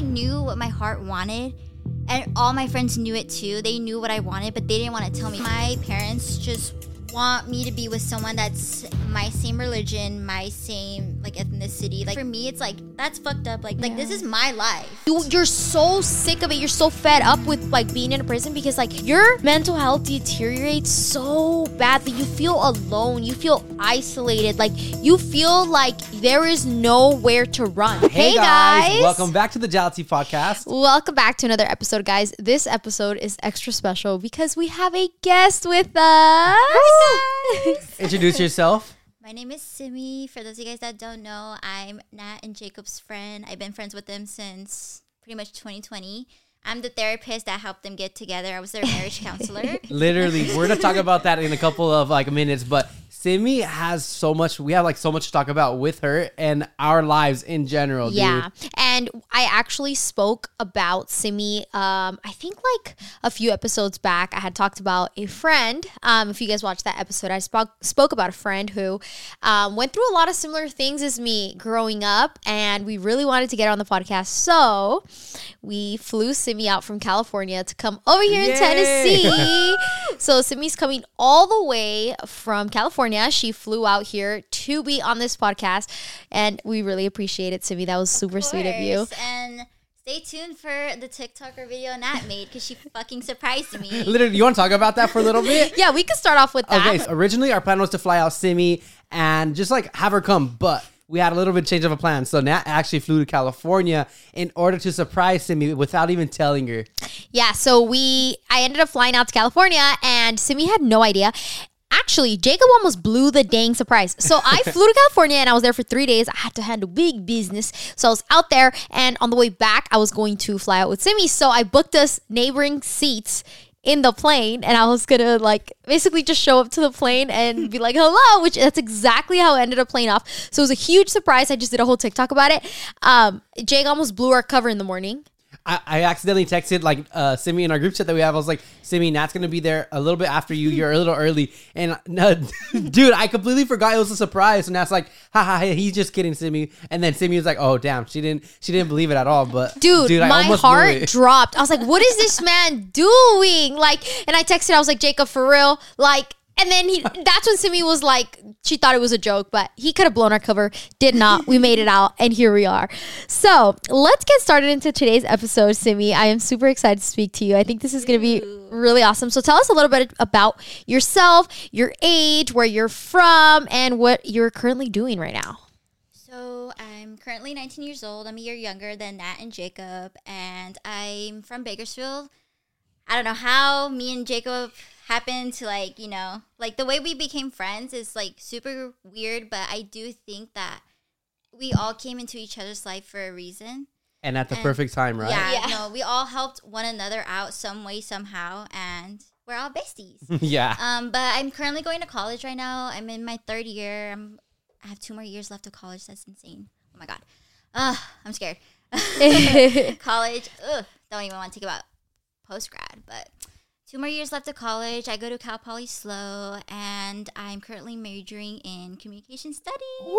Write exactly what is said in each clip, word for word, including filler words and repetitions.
I knew what my heart wanted, and all my friends knew it too. They knew what I wanted, but they didn't want to tell me. My parents just want me to be with someone that's my same religion, my same like ethnicity. Like for me, it's like that's fucked up. Like yeah. like this is my life. You, you're so sick of it. You're so fed up with like being in a prison because like your mental health deteriorates so badly. You feel alone. You feel isolated. Like you feel like there is nowhere to run. Hey, hey guys. guys, welcome back to the Jalty Podcast. Welcome back to another episode, guys. This episode is extra special because we have a guest with us. Guys. Introduce yourself. My name is Simi. For those of you guys that don't know, I'm Nat and Jacob's friend. I've been friends with them since pretty much twenty twenty. I'm the therapist that helped them get together. I was their marriage counselor. Literally, we're gonna talk about that in a couple of like minutes, but Simi has so much, we have like so much to talk about with her and our lives in general. Yeah. Dude. And I actually spoke about Simi, um, I think like a few episodes back. I had talked about a friend. Um, if you guys watched that episode, I spoke spoke about a friend who um, went through a lot of similar things as me growing up, and we really wanted to get her on the podcast. So we flew Simi out from California to come over here Yay! in Tennessee. So Simi's coming all the way from California. She flew out here to be on this podcast, and we really appreciate it, Simi. That was super Of sweet of you. And stay tuned for the TikToker video Nat made because she fucking surprised me. Literally, you want to talk about that for a little bit? Yeah, we could start off with that. Okay, so originally our plan was to fly out Simi and just like have her come, but we had a little bit change of a plan. So Nat actually flew to California in order to surprise Simi without even telling her. Yeah, so we, I ended up flying out to California, and Simi had no idea. Actually, Jacob almost blew the dang surprise. So I flew to California and I was there for three days. I had to handle big business. So I was out there, and on the way back, I was going to fly out with Simi. So I booked us neighboring seats in the plane, and I was gonna like basically just show up to the plane and be like, hello, which that's exactly how it ended up playing off. So it was a huge surprise. I just did a whole TikTok about it. Um, Jake almost blew our cover in the morning. I, I accidentally texted like uh, Simi in our group chat that we have. I was like, Simi, Nat's going to be there a little bit after you. You're a little early. And uh, dude, I completely forgot it was a surprise. And Nat's like, haha, he's just kidding, Simi. And then Simi was like, oh, damn, she didn't she didn't believe it at all. But dude, dude I my almost blew heart it. dropped. I was like, what is this man doing? Like, and I texted, I was like, Jacob, for real? Like, and then he, that's when Simi was like, she thought it was a joke, but he could have blown our cover. Did not. We made it out, and here we are. So let's get started into today's episode, Simi. I am super excited to speak to you. I think this is going to be really awesome. So tell us a little bit about yourself, your age, where you're from, and what you're currently doing right now. So I'm currently nineteen years old. I'm a year younger than Nat and Jacob, and I'm from Bakersfield. I don't know how me and Jacob happened to like, you know, like the way we became friends is like super weird, but I do think that we all came into each other's life for a reason. And at the and perfect time, right? Yeah, Yeah. no, we all helped one another out some way, somehow, and we're all besties. Yeah. Um, but I'm currently going to college right now. I'm in my third year. I'm, I have two more years left of college. That's insane. Oh my God. Ugh, I'm scared. College, ugh, don't even want to think about post-grad, but two more years left of college. I go to Cal Poly SLO, and I'm currently majoring in communication studies.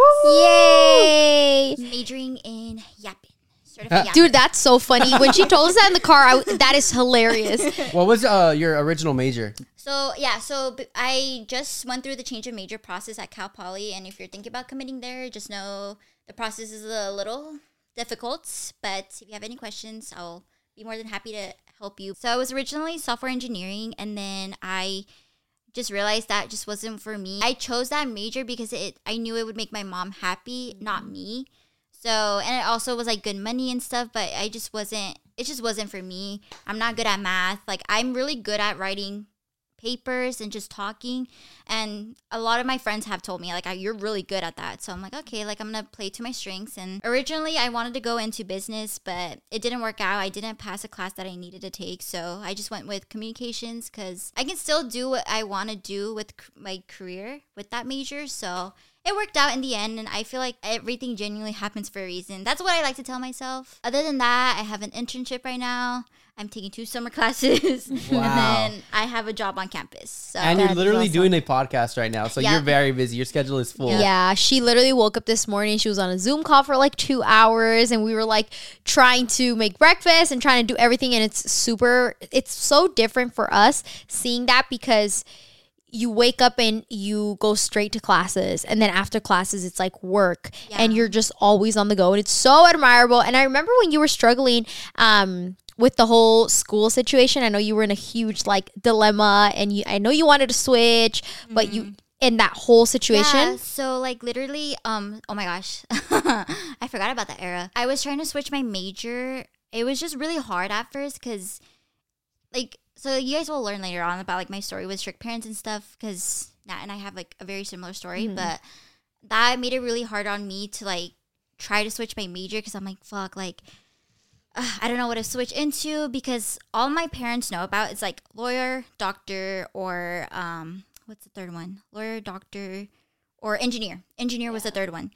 Yay! Majoring in yapping. Certified yapping. Dude, that's so funny. When she told us that in the car, I, that is hilarious. What was uh, your original major? So, yeah, so b- I just went through the change of major process at Cal Poly, and if you're thinking about committing there, just know the process is a little difficult, but if you have any questions, I'll be more than happy to help you. So I was originally software engineering, and then I just realized that just wasn't for me. I chose that major because it I knew it would make my mom happy, not me. So, and it also was like good money and stuff, but I just wasn't, it just wasn't for me. I'm not good at math. Like I'm really good at writing papers and just talking, and a lot of my friends have told me like, you're really good at that. So I'm like, okay, like I'm gonna play to my strengths. And originally I wanted to go into business, but it didn't work out. I didn't pass a class that I needed to take, so I just went with communications because I can still do what I want to do with my career with that major. So it worked out in the end, and I feel like everything genuinely happens for a reason. That's what I like to tell myself. Other than that, I have an internship right now. I'm taking two summer classes, Wow. and then I have a job on campus. So And you're That's literally awesome. doing a podcast right now, so Yeah. you're very busy. Your schedule is full. Yeah, she literally woke up this morning. She was on a Zoom call for like two hours, and we were like trying to make breakfast and trying to do everything. And it's super, it's so different for us seeing that because you wake up and you go straight to classes, and then after classes, it's like work, Yeah. and you're just always on the go. And it's so admirable. And I remember when you were struggling, um, with the whole school situation. I know you were in a huge like dilemma, and you I know you wanted to switch, but you in that whole situation. Yeah, so like literally, um, oh my gosh, I forgot about that era. I was trying to switch my major. It was just really hard at first because, like, so you guys will learn later on about like my story with strict parents and stuff. Because Nat and I have like a very similar story, Mhm. but that made it really hard on me to like try to switch my major because I'm like, fuck, like. Uh, I don't know what to switch into because all my parents know about is like lawyer, doctor, or um, what's the third one? Lawyer, doctor, or engineer. Engineer was the third one,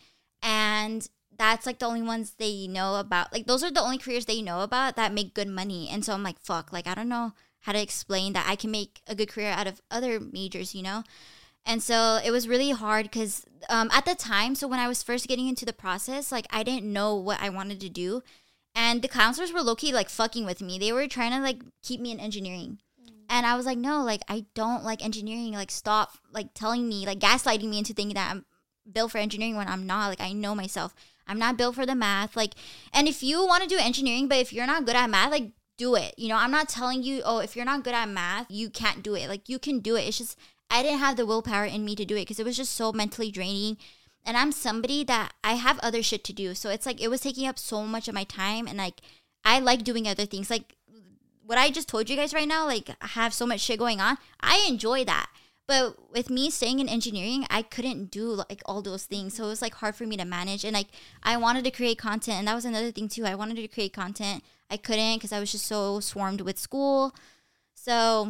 and that's like the only ones they know about. Like those are the only careers they know about that make good money. And so I'm like, fuck, like I don't know how to explain that I can make a good career out of other majors, you know. And so it was really hard because um, at the time, so when I was first getting into the process, like I didn't know what I wanted to do. And the counselors were low-key like fucking with me. They were trying to like keep me in engineering. And I was like, no, like I don't like engineering. Like stop like telling me, like gaslighting me into thinking that I'm built for engineering when I'm not. Like I know myself. I'm not built for the math. Like, and if you want to do engineering, but if you're not good at math, like do it. You know, I'm not telling you, oh, if you're not good at math, you can't do it. Like you can do it. It's just, I didn't have the willpower in me to do it because it was just so mentally draining. And I'm somebody that I have other shit to do. So it's like it was taking up so much of my time. And like I like doing other things. Like what I just told you guys right now, like I have so much shit going on. I enjoy that. But with me staying in engineering, I couldn't do like all those things. So it was like hard for me to manage. And like I wanted to create content. And that was another thing too. I wanted to create content. I couldn't because I was just so swarmed with school. So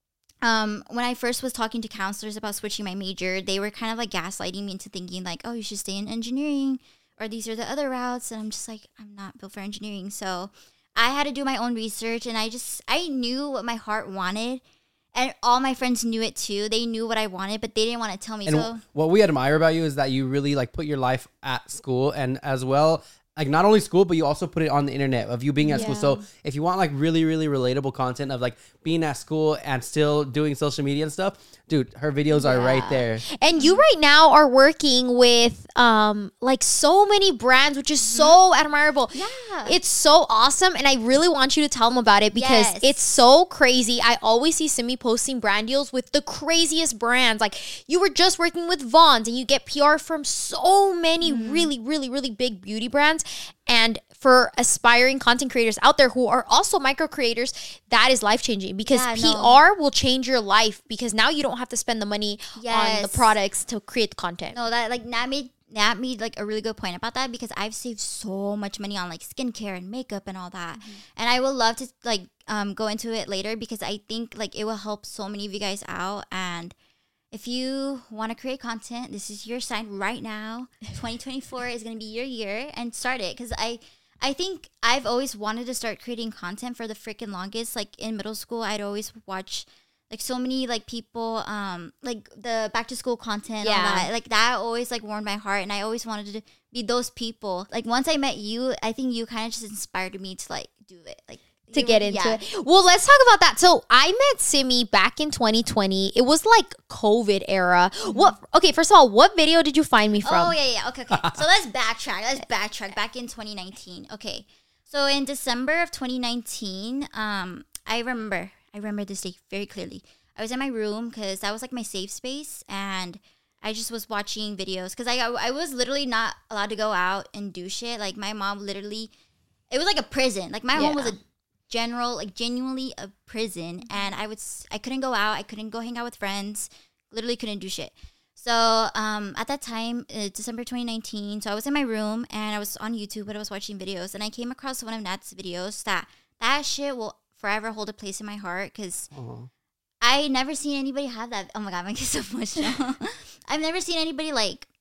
Um, when I first was talking to counselors about switching my major, they were kind of like gaslighting me into thinking like, oh, you should stay in engineering or these are the other routes. And I'm just like, I'm not built for engineering. So I had to do my own research and I just, I knew what my heart wanted. And all my friends knew it too. They knew what I wanted, but they didn't want to tell me. And so what we admire about you is that you really like put your life at school and as well, like not only school, but you also put it on the internet of you being at school. Yeah. So if you want like really, really relatable content of like being at school and still doing social media and stuff, dude, her videos are right there. And you right now are working with um like so many brands, which is so admirable. Yeah. It's so awesome. And I really want you to tell them about it because Yes. it's so crazy. I always see Simi posting brand deals with the craziest brands. Like you were just working with Vons and you get P R from so many really, really, really big beauty brands. And for aspiring content creators out there who are also micro creators, that is life changing because Yeah, P no. R will change your life because now you don't have to spend the money on the Yes. products to create the content. No, that like Nat made Nat made like a really good point about that because I've saved so much money on like skincare and makeup and all that. And I would love to like um go into it later because I think like it will help so many of you guys out. And if you want to create content, this is your sign right now. twenty twenty-four is going to be your year and start it because I I think I've always wanted to start creating content for the freaking longest. Like in middle school, I'd always watch like so many like people um like the back to school content and all Yeah. that. Like that always like warmed my heart and I always wanted to be those people. Like once I met you, I think you kind of just inspired me to like do it. Like To you get were- into yeah. it. Well, let's talk about that. So I met Simi back in twenty twenty. It was like COVID era. What? Okay, first of all, what video did you find me from? Oh, yeah, yeah. Okay, okay. So let's backtrack. Let's backtrack back in twenty nineteen. Okay. So in December of twenty nineteen, um, I remember, I remember this day very clearly. I was in my room because that was like my safe space and I just was watching videos because I, I was literally not allowed to go out and do shit. Like my mom literally, it was like a prison. Like my home was Yeah. a general, like genuinely a prison. And I would, s- I couldn't go out. I couldn't go hang out with friends. Literally couldn't do shit. So um, at that time, uh, December twenty nineteen, so I was in my room and I was on YouTube, but I was watching videos, and I came across one of Nat's videos that that shit will forever hold a place in my heart because Aw. I never seen anybody have that. Oh my god, I'm making so much. I've never seen anybody like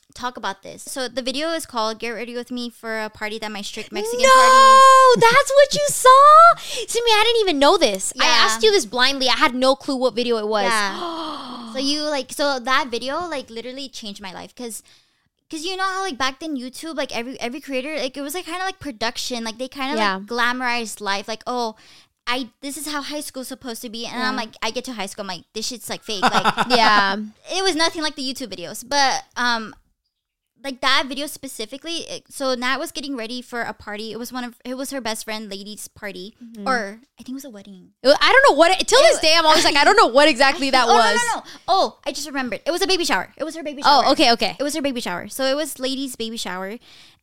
talk about this. So the video is called "Get Ready with Me for a Party That My Strict Mexican no, Parties." that's what you saw? Simi, I didn't even know this. I Yeah. asked you this blindly. I had no clue what video it was. Yeah. So you like so that video like literally changed my life because because you know how like back then YouTube like every every creator like it was like kind of like production, like they kind of Yeah. like glamorized life, like oh I this is how high school's supposed to be, and Yeah. I'm like I get to high school, I'm like this shit's like fake, like Yeah. it was nothing like the YouTube videos, but um like that video specifically, it, so Nat was getting ready for a party. It was one of it was her best friend lady's party, or I think it was a wedding. I don't know what it, till this It- day I'm always like I don't know what exactly that oh, was. No, no, no. Oh, I just remembered. It was a baby shower. It was her baby shower. Oh, okay, okay. It was her baby shower. So it was lady's baby shower,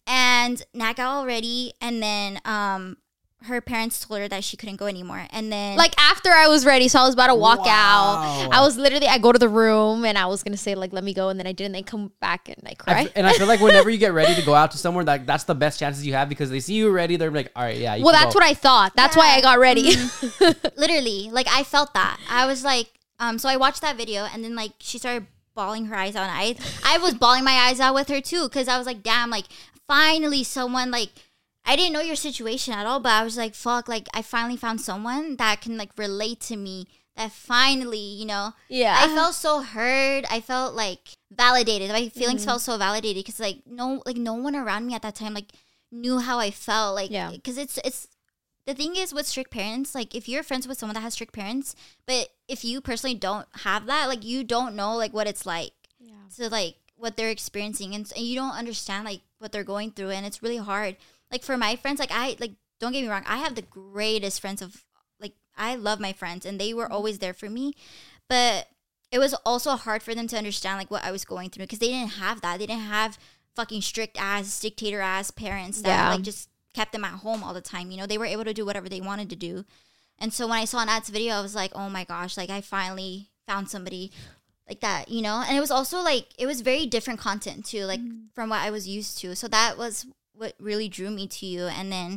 and Nat got all ready, and then um her parents told her that she couldn't go anymore, and then Like after I was ready, so I was about to walk Wow. out. I was literally I go to the room and I was gonna say like let me go, and then I didn't. They come back and I I cry. f- and I feel like whenever you get ready to go out to somewhere, like that's the best chances you have because they see you ready. They're like, all right, yeah. You Well, can that's go. what I thought. That's why I got ready. literally, like I felt that. I was like, um, so I watched that video, and then like she started bawling her eyes out. And I I was bawling my eyes out with her too, because I was like, damn, like finally someone like. I didn't know your situation at all, but I was like, fuck, like I finally found someone that can like relate to me. That finally, you know, Yeah. I felt so heard. I felt like validated. My feelings felt so validated because like no, like no one around me at that time like knew how I felt. Like, Yeah. because it's it's the thing is with strict parents. Like, if you're friends with someone that has strict parents, but if you personally don't have that, like you don't know like what it's like. Yeah. So like what they're experiencing, and, and you don't understand like what they're going through, and it's really hard. Like for my friends, like I like don't get me wrong, I have the greatest friends of like I love my friends, and they were always there for me, but it was also hard for them to understand like what I was going through because they didn't have that. They didn't have fucking strict ass dictator ass parents that Yeah. like just kept them at home all the time. You know, they were able to do whatever they wanted to do. And so when I saw Nat's video, I was like, oh my gosh, like I finally found somebody like that, you know? And it was also like, it was very different content too, like from what I was used to. So that was what really drew me to you. And then,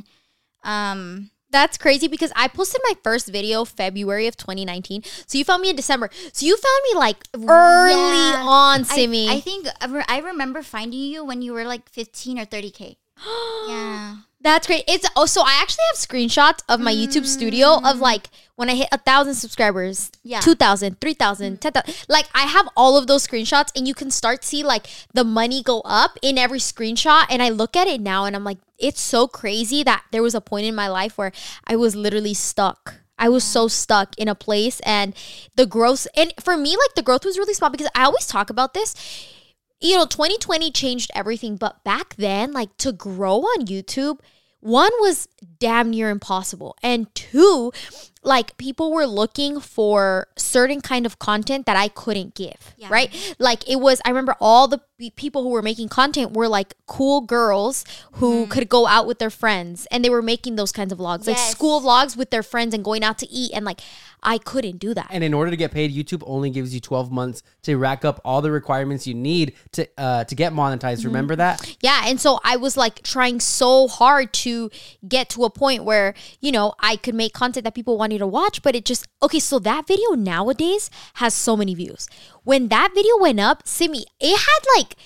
um, That's crazy because I posted my first video February of twenty nineteen. So you found me in December. So you found me like early Yeah. on, I, Simi. I think I re- I remember finding you when you were like fifteen or thirty K. Yeah. That's great. It's oh, so I actually have screenshots of my YouTube studio of like when I hit a thousand subscribers, Yeah. two thousand, three thousand, ten thousand. Like I have all of those screenshots, and you can start see like the money go up in every screenshot. And I look at it now, and I'm like, it's so crazy that there was a point in my life where I was literally stuck. I was so stuck in a place, and the growth. And for me, like the growth was really small because I always talk about this. You know, twenty twenty changed everything, but back then, like to grow on YouTube, one was damn near impossible, and two, like people were looking for certain kind of content that I couldn't give, Yeah. right? Like it was, I remember all the pe- people who were making content were like cool girls who could go out with their friends, and they were making those kinds of vlogs, like Yes. school vlogs with their friends and going out to eat, and like I couldn't do that. And in order to get paid, YouTube only gives you twelve months to rack up all the requirements you need to uh, to get monetized. Mm-hmm. Remember that? Yeah, and so I was like trying so hard to get to a point where, you know, I could make content that people wanted to watch, but it just, okay, so that video nowadays has so many views. When that video went up, Simi, it had like,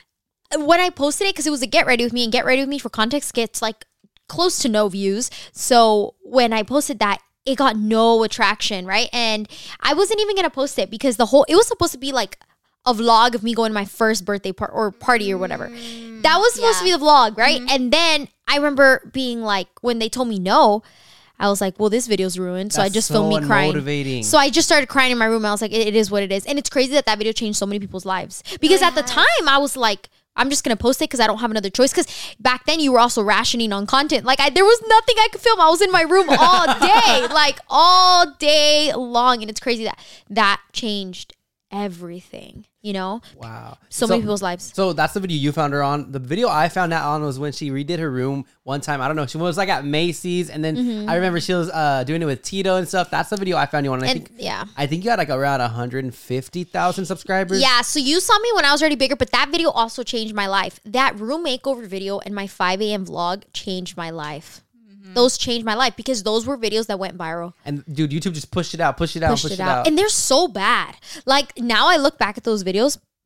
when I posted it, because it was a Get Ready With Me, and Get Ready With Me for context gets like close to no views. So when I posted that, it got no attraction, right? And I wasn't even gonna post it because the whole, it was supposed to be like a vlog of me going to my first birthday par- or party or whatever. That was supposed to be yeah. the vlog, right? And then I remember being like, when they told me no, I was like, well, this video's ruined. So I That's just so filmed me crying. unmotivating. So I just started crying in my room. I was like, it, it is what it is. And it's crazy that that video changed so many people's lives. Because at the time, I was like, I'm just going to post it because I don't have another choice. Because back then, you were also rationing on content. Like, I, there was nothing I could film. I was in my room all day. Like, all day long. And it's crazy that that changed everything, you know? Wow. So, many people's lives. So that's the video you found her on. The video I found out on was when she redid her room one time. I don't know. She was like at Macy's, and then I remember she was uh, doing it with Tito and stuff. That's the video I found you on. And I And think yeah. I think you had like around one hundred fifty thousand subscribers. Yeah, so you saw me when I was already bigger, but that video also changed my life. That room makeover video and my five a.m. vlog changed my life. Those changed my life because those were videos that went viral. And dude, YouTube just pushed it out, pushed it out, Pushed pushed it out. And they're so bad. Like now I look back at those videos,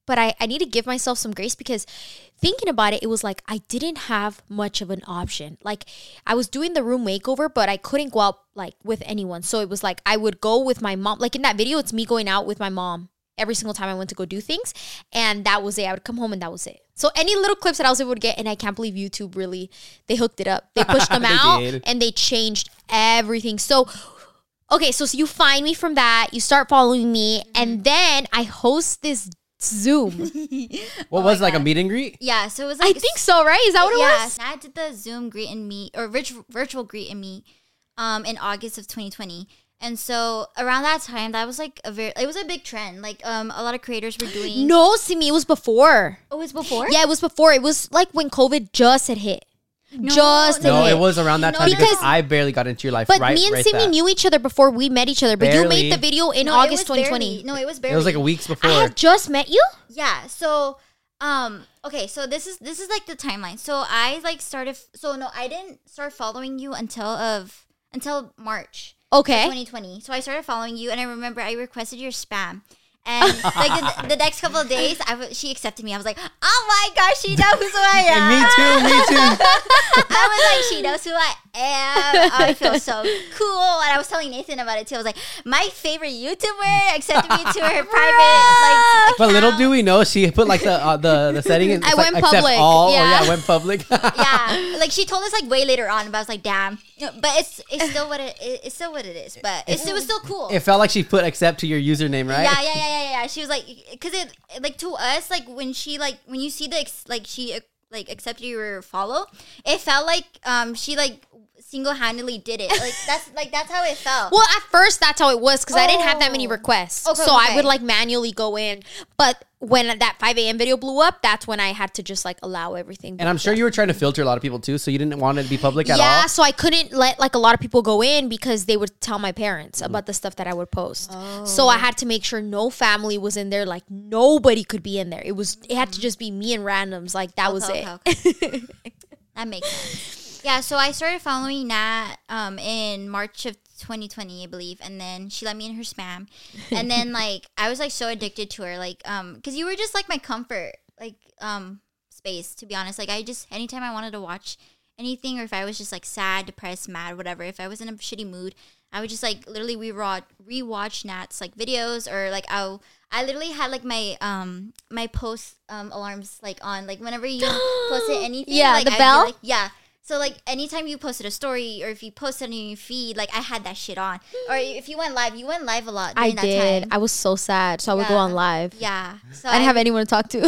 but I, I need to give myself some grace because thinking about it, it was like I didn't have much of an option. Like I was doing the room makeover, but I couldn't go out like with anyone. So it was like I would go with my mom. Like in that video, it's me going out with my mom every single time I went to go do things. And that was it. I would come home and that was it. So any little clips that I was able to get, and I can't believe YouTube really, they hooked it up. They pushed them They out did. and they changed everything. So okay, so, so you find me from that, you start following me, and then I host this Zoom. What Oh was my like a God. meet and greet? Yeah, so it was I like think so, right? Is that what it yeah, was? I did the Zoom greet and meet or virtual virtual greet and meet um in August of twenty twenty. And so around that time, that was like a very it was a big trend. Like um a lot of creators were doing. No, see me, it was before. Oh, it was before. Yeah, it was before. It was like when COVID just had hit. No, just no, No, had hit. it was around that No, time because, because- I barely got into your life. But right, me and right Simi that. knew each other before we met each other. But you Barely. made the video in No, it August was twenty twenty. barely- No, it was barely. It was like a weeks before. I had just met you? Yeah. So, um, okay. So this is this is like the timeline. So I like started. So no, I didn't start following you until of until March Okay. twenty twenty. So I started following you, and I remember I requested your spam. And like the, the next couple of days, I w- she accepted me. I was like, "Oh my gosh, she knows who I am." me too, me too. I was like, "She knows who I am." I feel so cool, and I was telling Nathan about it too. I was like, "My favorite YouTuber accepted me to her private like." But little account." do we know, she put like the uh, the the setting. In, I it's went like, accept public, All, or, yeah. yeah, went public. Yeah, like she told us like way later on, but I was like, "Damn!" You know, but it's it's still what it it- it's still what it is. But it's, it was still cool. It felt like she put accept to your username, right? Yeah, yeah, yeah, yeah, yeah. She was like, because it like to us, like when she like when you see the ex- like she uh, like accepted your follow, it felt like um she like single handedly did it. Like that's like that's how it felt. Well, at first that's how it was because I didn't have that many Oh. requests. Okay, so I okay. would like manually go in. But when that five a.m. video blew up, that's when I had to just like allow everything. And I'm sure you were trying to filter a lot of people too, so you didn't want it to be public at yeah, all. so I couldn't let like a lot of people go in because they would tell my parents about the stuff that I would post. So I had to make sure no family was in there. Like nobody could be in there. It was it had to just be me and randoms. Like that was Okay, it. okay, okay. That makes sense. Yeah, so I started following Nat um in March of twenty twenty, I believe, and then she let me in her spam, and then like I was like so addicted to her, like um because you were just like my comfort like um space, to be honest. Like I just anytime I wanted to watch anything, or if I was just like sad, depressed, mad, whatever, if I was in a shitty mood, I would just like literally rewatch rewatch Nat's like videos, or like I I literally had like my um my post um alarms like on, like whenever you posted anything, Yeah, like, the I'd be bell? like, yeah. So like anytime you posted a story, or if you posted on your feed, like I had that shit on. Or if you went live, you went live a lot I during that did. time. I was so sad. So I would go Yeah. on live. Yeah. So I didn't have anyone to talk to.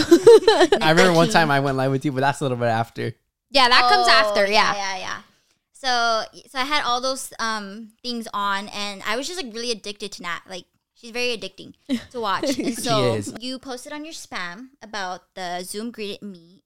I remember one time I went live with you, but that's a little bit after. yeah, that comes Oh, after. Yeah. Yeah, yeah. So so I had all those um things on, and I was just like really addicted to Nat. Like she's very addicting to watch. And so is. you posted on your spam about the Zoom greeted me.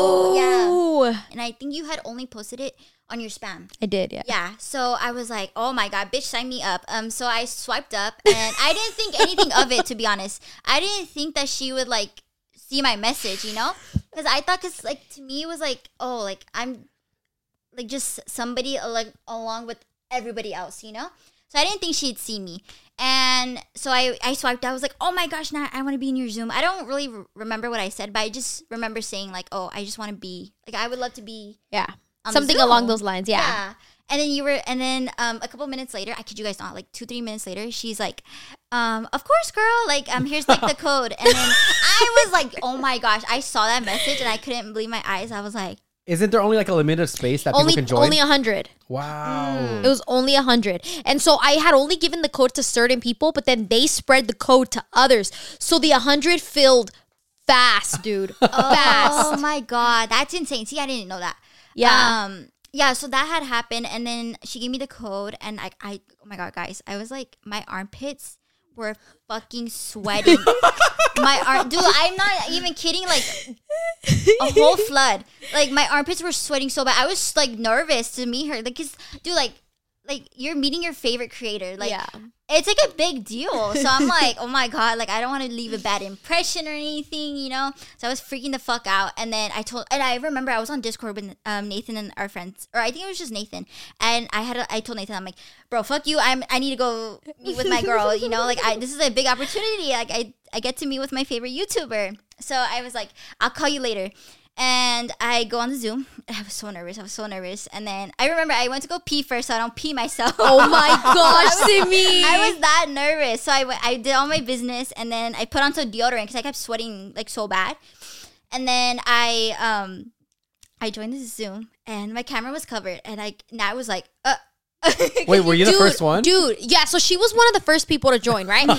Oh, yeah. And I think you had only posted it on your spam. I did. Yeah. Yeah, so I was like, "Oh my god, bitch, sign me up." Um, so I swiped up, and I didn't think anything of it, to be honest. I didn't think that she would like see my message, you know, because I thought, because like to me it was like, oh, like I'm like just somebody uh, like along with everybody else, you know. So I didn't think she'd see me, and so I I swiped. I was like, "Oh my gosh, Nat, I want to be in your Zoom." I don't really re- remember what I said, but I just remember saying like, "Oh, I just want to be like I would love to be." Yeah. on the Something along Zoom. those lines. Yeah. Yeah. And then you were, and then um, a couple minutes later, I kid you guys not, like two, three minutes later, she's like, um, "Of course, girl. Like, um, here's like the code." And then I was like, "Oh my gosh!" I saw that message and I couldn't believe my eyes. I was like, Isn't there only like a limited space that Only people can join? only a hundred. wow. Mm. It was only a hundred, and so I had only given the code to certain people, but then they spread the code to others. So the a hundred filled fast, dude. "Oh Fast. my god, that's insane!" See, I didn't know that. Yeah. Um. Yeah. So that had happened, and then she gave me the code, and I, I, oh my god, guys, I was like, my armpits were fucking sweating. My arm, dude, I'm not even kidding. Like a whole flood. Like my armpits were sweating so bad. I was like nervous to meet her. Like, cause, dude, like, like you're meeting your favorite creator. Like Yeah. it's like a big deal. So I'm like, oh my God, like I don't want to leave a bad impression or anything, you know? So I was freaking the fuck out. And then I told, and I remember I was on Discord with um, Nathan and our friends, or I think it was just Nathan. And I had, a, I told Nathan, I'm like, bro, fuck you. I'm, I need to go meet with my girl, you know? Like I, this is a big opportunity. Like I, I get to meet with my favorite YouTuber. So I was like, I'll call you later. And I go on the Zoom. I was so nervous. I was so nervous. And then I remember I went to go pee first so I don't pee myself. Oh my gosh, Simi. I was that nervous. So I, w- I did all my business. And then I put on some deodorant because I kept sweating like so bad. And then I um I joined the Zoom. And my camera was covered. And I Nat was like, uh. Wait, were you the Dude, first one? Dude, yeah. So she was one of the first people to join, right?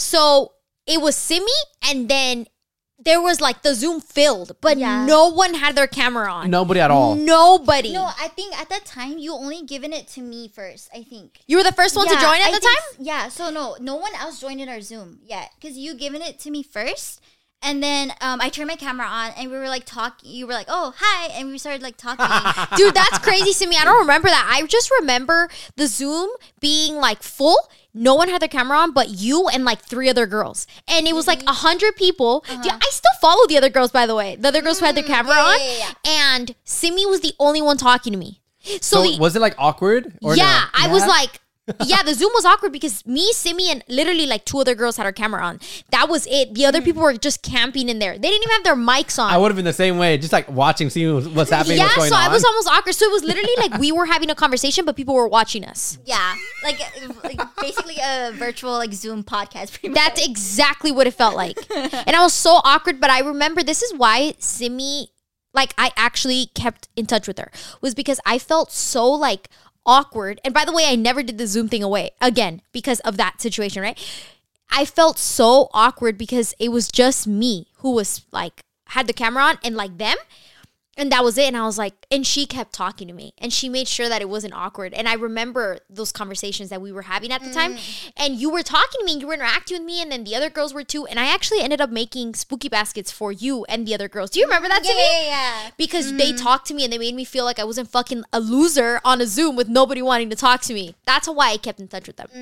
So it was Simi, and then there was like the Zoom filled, but Yeah. no one had their camera on. Nobody at all. Nobody. No, I think at that time you only given it to me first, I think. You were the first one to Yeah, join at I the think time? s- Yeah, so no, no one else joined in our Zoom yet because you given it to me first. And then um, I turned my camera on and we were like talking. You were like, oh, hi. And we started like talking. Dude, that's crazy to me. I don't remember that. I just remember the Zoom being like full. No one had their camera on but you and like three other girls. And it was like a hundred people. Dude, I still follow the other girls, by the way. The other girls who had their camera yeah, on. yeah, yeah. And Simi was the only one talking to me. So, So the, was it like awkward? Or yeah, no? I was like, yeah, the Zoom was awkward because me, Simi, and literally like two other girls had our camera on. That was it. The other people were just camping in there. They didn't even have their mics on. I would have been the same way, just like watching, seeing what's happening, yeah, what's going so on. I was almost awkward. So it was literally like we were having a conversation, but people were watching us. Yeah, like, like basically a virtual like Zoom podcast. Pretty much. That's exactly what it felt like. And I was so awkward, but I remember this is why Simi, like I actually kept in touch with her, was because I felt so like awkward. And by the way, I never did the Zoom thing away again because of that situation, right? I felt so awkward because it was just me who was like, had the camera on and like them. And that was it. And I was like, and she kept talking to me and she made sure that it wasn't awkward. And I remember those conversations that we were having at the time. And you were talking to me and you were interacting with me. And then the other girls were too. And I actually ended up making spooky baskets for you and the other girls. Do you remember that to yeah, me? yeah, yeah. Because they talked to me and they made me feel like I wasn't fucking a loser on a Zoom with nobody wanting to talk to me. That's why I kept in touch with them.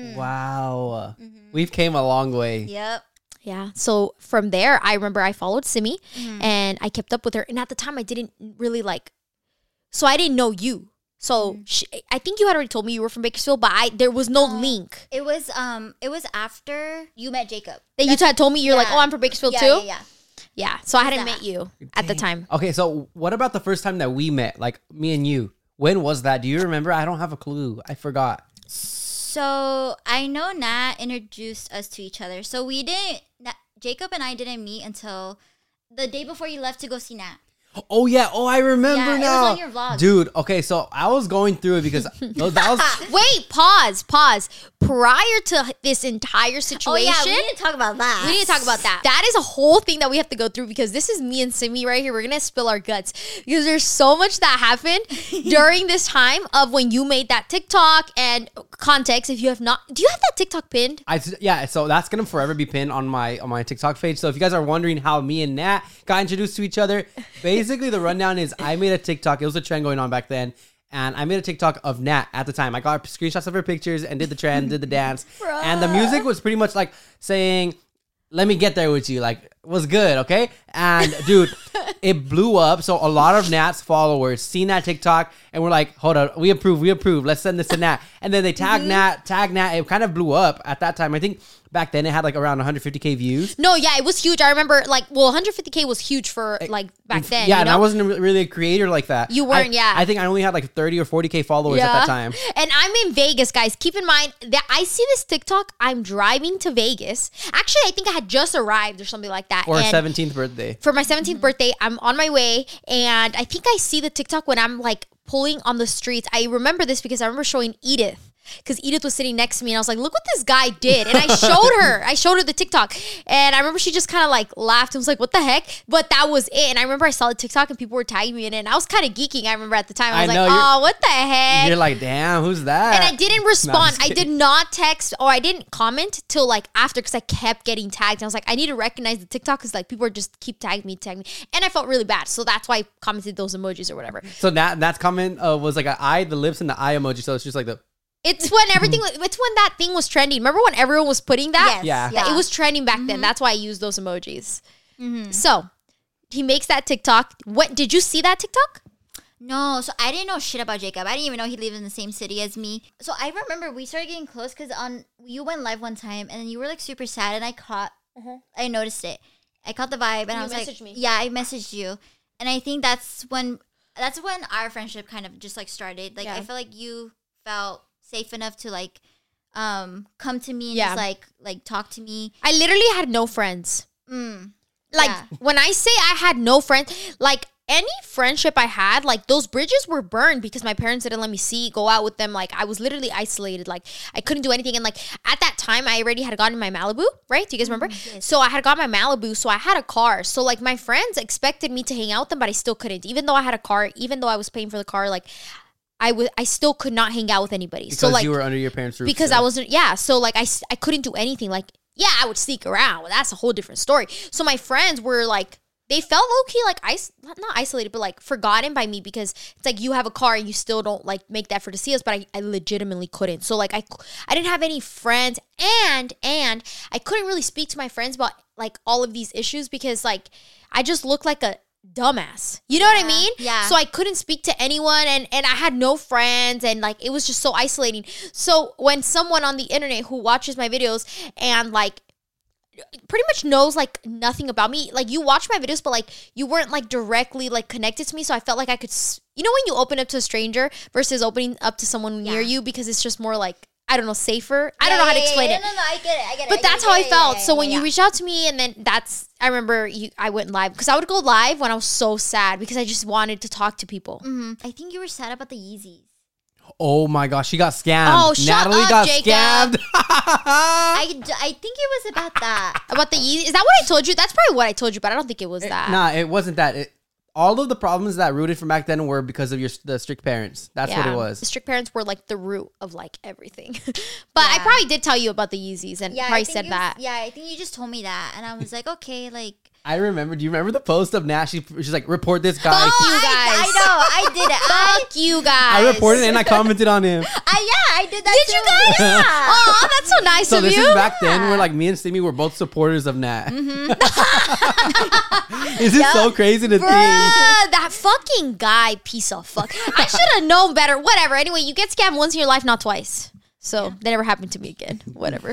Wow. We've came a long way. Yep. Yeah. So from there, I remember I followed Simi and I kept up with her. And at the time, I didn't really like, so I didn't know you. So she, I think you had already told me you were from Bakersfield, but I there was no link. It was um. It was after you met Jacob. That you had told me you're like, Yeah. oh, I'm from Bakersfield Yeah, too. yeah, yeah. Yeah. So I hadn't that? met you at the time. Okay, so what about the first time that we met, like me and you? When was that? Do you remember? I don't have a clue. I forgot. So I know Nat introduced us to each other. So we didn't. Nat, Jacob and I didn't meet until the day before you left to go see Nat. Oh yeah. Oh, I remember Yeah, it was now. on your vlog. Dude. Okay, so I was going through it because those, that was. Wait, pause, pause. Prior to this entire Oh situation, yeah, we didn't talk about that. we need to talk about that. That is a whole thing that we have to go through because this is me and Simi right here. We're gonna spill our guts because there's so much that happened during this time of when you made that TikTok and context. If you have not, do you have that TikTok pinned? I yeah. So that's gonna forever be pinned on my on my TikTok page. So if you guys are wondering how me and Nat got introduced to each other, basically the rundown is I made a TikTok. It was a trend going on back then. And I made a TikTok of Nat at the time. I got screenshots of her pictures and did the trend, did the dance. And the music was pretty much like saying, let me get there with you. Like, it was good, okay? And dude, it blew up. So a lot of Nat's followers seen that TikTok and were like, hold on, we approve, we approve. Let's send this to Nat. And then they tagged Nat, tagged Nat. It kind of blew up at that time. I think back then it had like around one hundred fifty K views. No, yeah, it was huge. I remember, like, well, one hundred fifty K was huge for like back then. Yeah, you and know? I wasn't really a creator like that. You weren't, I- yeah. I think I only had like thirty or forty K followers at that time. And I'm in Vegas, guys. Keep in mind that I see this TikTok. I'm driving to Vegas. Actually, I think I had just arrived or something like that. Or and seventeenth birthday. for my seventeenth birthday, I'm on my way. And I think I see the TikTok when I'm like pulling on the streets. I remember this because I remember showing Edith. Because Edith was sitting next to me and I was like, look what this guy did. And I showed her. I showed her the TikTok. And I remember she just kind of like laughed and was like, what the heck? But that was it. And I remember I saw the TikTok and people were tagging me in it. And I was kind of geeking, I remember at the time. I I was like, know, you're- oh, what the heck? You're like, damn, who's that? And I didn't respond. just I did kidding. not text or I didn't comment till like after because I kept getting tagged. And I was like, I need to recognize the TikTok because like people are just keep tagging me, tagging me. And I felt really bad. So that's why I commented those emojis or whatever. So Nat, Nat's comment uh, was like an eye, the lips, and the eye emoji. So it's just like the. It's when everything. It's when that thing was trending. Remember when everyone was putting that? Yes. Yeah. It was trending back then. That's why I used those emojis. So he makes that TikTok. What did you see that TikTok? No, so I didn't know shit about Jacob. I didn't even know he lived in the same city as me. So I remember we started getting close because on you went live one time and you were like super sad, and I caught, I noticed it. I caught the vibe, and You I was like, messaged me. yeah, I messaged you, and I think that's when that's when our friendship kind of just like started. Like Yeah. I feel like you felt safe enough to like um come to me and Yeah. just like like talk to me. I literally had no friends. Mm. Like Yeah. when I say I had no friends, like any friendship I had, like those bridges were burned because my parents didn't let me see, go out with them. Like I was literally isolated. Like I couldn't do anything. And like at that time, I already had gotten my Malibu, right? Do you guys remember? yes. So I had got my Malibu. So I had a car. So like my friends expected me to hang out with them, but I still couldn't. Even though I had a car, even though I was paying for the car, like I was, I still could not hang out with anybody. Because so like you were under your parents' roof. because still. I wasn't, yeah. So like I, s- I couldn't do anything. Like, yeah, I would sneak around. That's a whole different story. So my friends were like, they felt low key like is- not not isolated, but like forgotten by me because it's like you have a car and you still don't like make the effort to see us. But I, I legitimately couldn't. So like I, I didn't have any friends, and and I couldn't really speak to my friends about like all of these issues because like I just looked like a dumbass. You know what I mean? yeah. So I couldn't speak to anyone, and and I had no friends, and like it was just so isolating. So when someone on the internet who watches my videos and like pretty much knows like nothing about me, like you watch my videos but like you weren't like directly like connected to me, so I felt like I could s- you know when you open up to a stranger versus opening up to someone near Yeah. you because it's just more like I don't know, safer. I don't know how to explain yeah, it. No, no, no, I get it. I get it. But I that's get how it. I Yeah, felt. yeah, So yeah, when yeah. you reached out to me, and then that's, I remember you, I went live because I would go live when I was so sad because I just wanted to talk to people. Mhm. I think you were sad about the Yeezys. Oh my gosh, she got scammed. Oh, shut Natalie up, got Jacob. scammed. I, d- I think it was about that. About the Yeezy, is that what I told you? That's probably what I told you, but I don't think it was that. Nah, it wasn't that. It, all of the problems that rooted from back then were because of your the strict parents. That's what it The was. strict parents were like the root of like everything. But I Yeah. probably did tell you about the Yeezys and Yeah, I probably think said it was- that. Yeah, I think you just told me that, and I was like, okay, like. I remember. Do you remember the post of Nat? She, she's like, report this guy. Fuck you I, guys. I know, I did it. I, Fuck you guys. I reported and I commented on him. I yeah, I did that. Did you too. guys? Yeah. Oh, that's so nice So of this you. is back then where like me and Simi were both supporters of Nat. Mm-hmm. Is it so crazy to Bruh, think? that fucking guy, piece of fuck. I should have known better. Whatever. Anyway, you get scammed once in your life, not twice. So that never happened to me again. Whatever.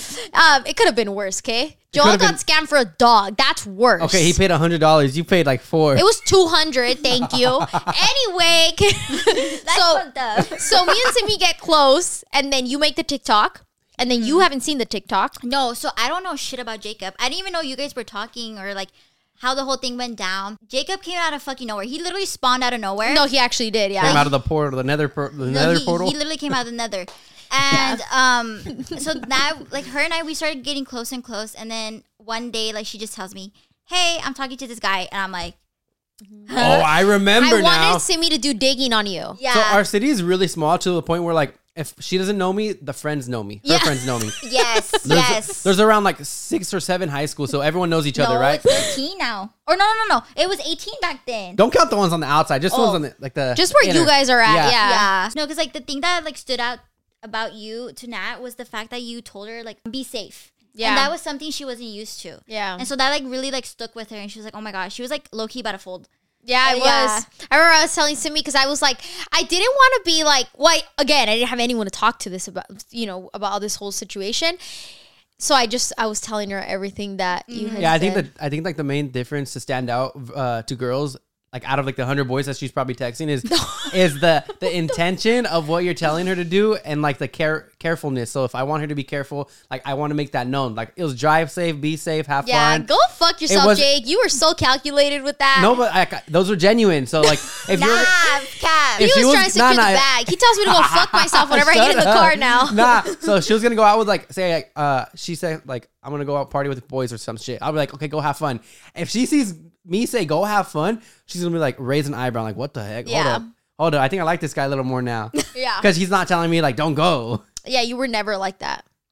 um, it could have been worse, okay? Joel could've got been- scammed for a dog. That's worse. Okay, he paid a hundred dollars. You paid like four. It was two hundred. Thank you. Anyway, That's so fucked up. so me and Simi get close, and then you make the TikTok, and then Mm-hmm. you haven't seen the TikTok. No, so I don't know shit about Jacob. I didn't even know you guys were talking or like how the whole thing went down. Jacob came out of fucking nowhere. He literally spawned out of nowhere. No, he actually did. Yeah. Came out of the portal, the nether, por- the No, nether he, portal. he literally came out of the nether. And um so now like her and I we started getting close and close, and then one day like she just tells me, hey, I'm talking to this guy, and I'm like, oh, I remember I now. wanted Simi to do digging on you. yeah. So our city is really small to the point where like if she doesn't know me, the friends know me. Her Yeah. friends know me. yes, There's, yes. there's around like six or seven high schools, so everyone knows each no, other, right? it's thirteen now. Or no, no, no, no. It was eighteen back then. Don't count the ones on the outside, just the Oh. ones on the like the Just where you inner. guys are at. Yeah. Yeah. Yeah. No, because like the thing that like stood out about you to Nat was the fact that you told her like be safe. Yeah. And that was something she wasn't used to. Yeah. And so that like really like stuck with her, and she was like, oh my gosh, she was like low key about to fold. Yeah, I Uh, was. yeah. I remember I was telling Simi because I was like, I didn't want to be like, well, I- again, I didn't have anyone to talk to this about, you know, about this whole situation. So I just, I was telling her everything that you had Yeah, I think said. that I think like the main difference to stand out uh, to girls, like out of like the hundred boys that she's probably texting, is is the the intention of what you're telling her to do and like the care carefulness. So if I want her to be careful, like I want to make that known. Like it was drive safe, be safe, have Yeah, fun. go fuck yourself, was- Jake. You were so calculated with that. No, but I, those were genuine. So like if Nah, you're Cap. He if was, she was- trying to secure nah, nah. the bag. He tells me to go fuck myself whenever I get in the Shut car up. now. Nah, so she was gonna go out with like say like uh she said like I'm gonna go out party with the boys or some shit. I'll be like, okay, go have fun. If she sees me say go have fun, she's gonna be like raise an eyebrow like what the heck? Hold Yeah. up. Hold up. I think I like this guy a little more now. Yeah. Because he's not telling me like don't go. Yeah, you were never like that.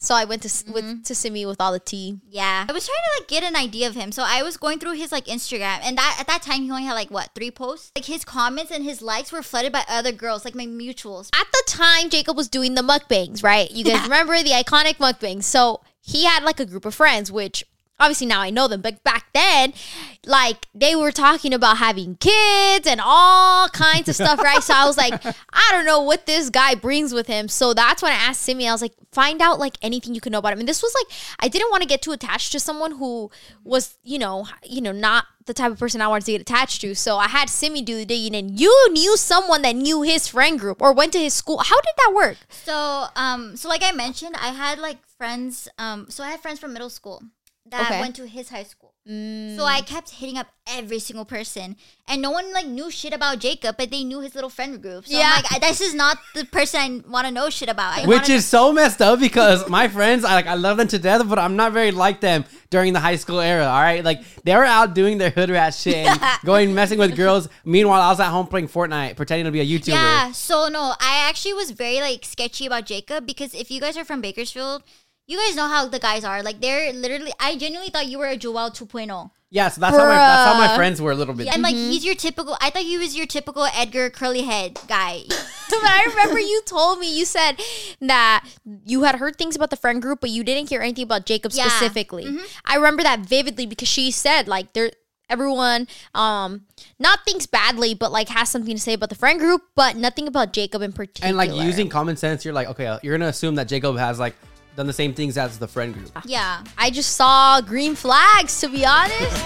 So I went to mm-hmm. with to Simi with all the tea. Yeah, I was trying to like get an idea of him. So I was going through his like Instagram, and that at that time he only had like what three posts. Like his comments and his likes were flooded by other girls, like my mutuals. At the time, Jacob was doing the mukbangs, right? You guys yeah. remember the iconic mukbangs? So he had like a group of friends, which obviously now I know them, but back then, like they were talking about having kids and all kinds of stuff, right? So I was like, I don't know what this guy brings with him. So that's when I asked Simi, I was like, find out like anything you can know about him. And this was like, I didn't want to get too attached to someone who was, you know, you know, not the type of person I wanted to get attached to. So I had Simi do the digging, and you knew someone that knew his friend group or went to his school. How did that work? So, um, so like I mentioned, I had like friends. Um, so I had friends from middle school that okay. went to his high school. Mm. So I kept hitting up every single person, and no one like knew shit about Jacob, but they knew his little friend group. So yeah. I'm like, this is not the person I want to know shit about. I Which is know- so messed up because my friends, I like, I love them to death, but I'm not very like them during the high school era. All right, like they were out doing their hood rat shit, and going messing with girls. Meanwhile, I was at home playing Fortnite, pretending to be a YouTuber. Yeah. So no, I actually was very like sketchy about Jacob because if you guys are from Bakersfield, you guys know how the guys are. Like, they're literally... I genuinely thought you were a Joel two point oh. Yeah, so that's how, my, that's how my friends were a little bit. Yeah, and, like, mm-hmm. he's your typical... I thought he was your typical Edgar curly head guy. But I remember you told me, you said that you had heard things about the friend group, but you didn't hear anything about Jacob yeah. specifically. Mm-hmm. I remember that vividly because she said, like, there... Everyone, um, not thinks badly, but like has something to say about the friend group, but nothing about Jacob in particular. And like using common sense, you're like, okay, you're gonna assume that Jacob has like done the same things as the friend group. Yeah, I just saw green flags, to be honest.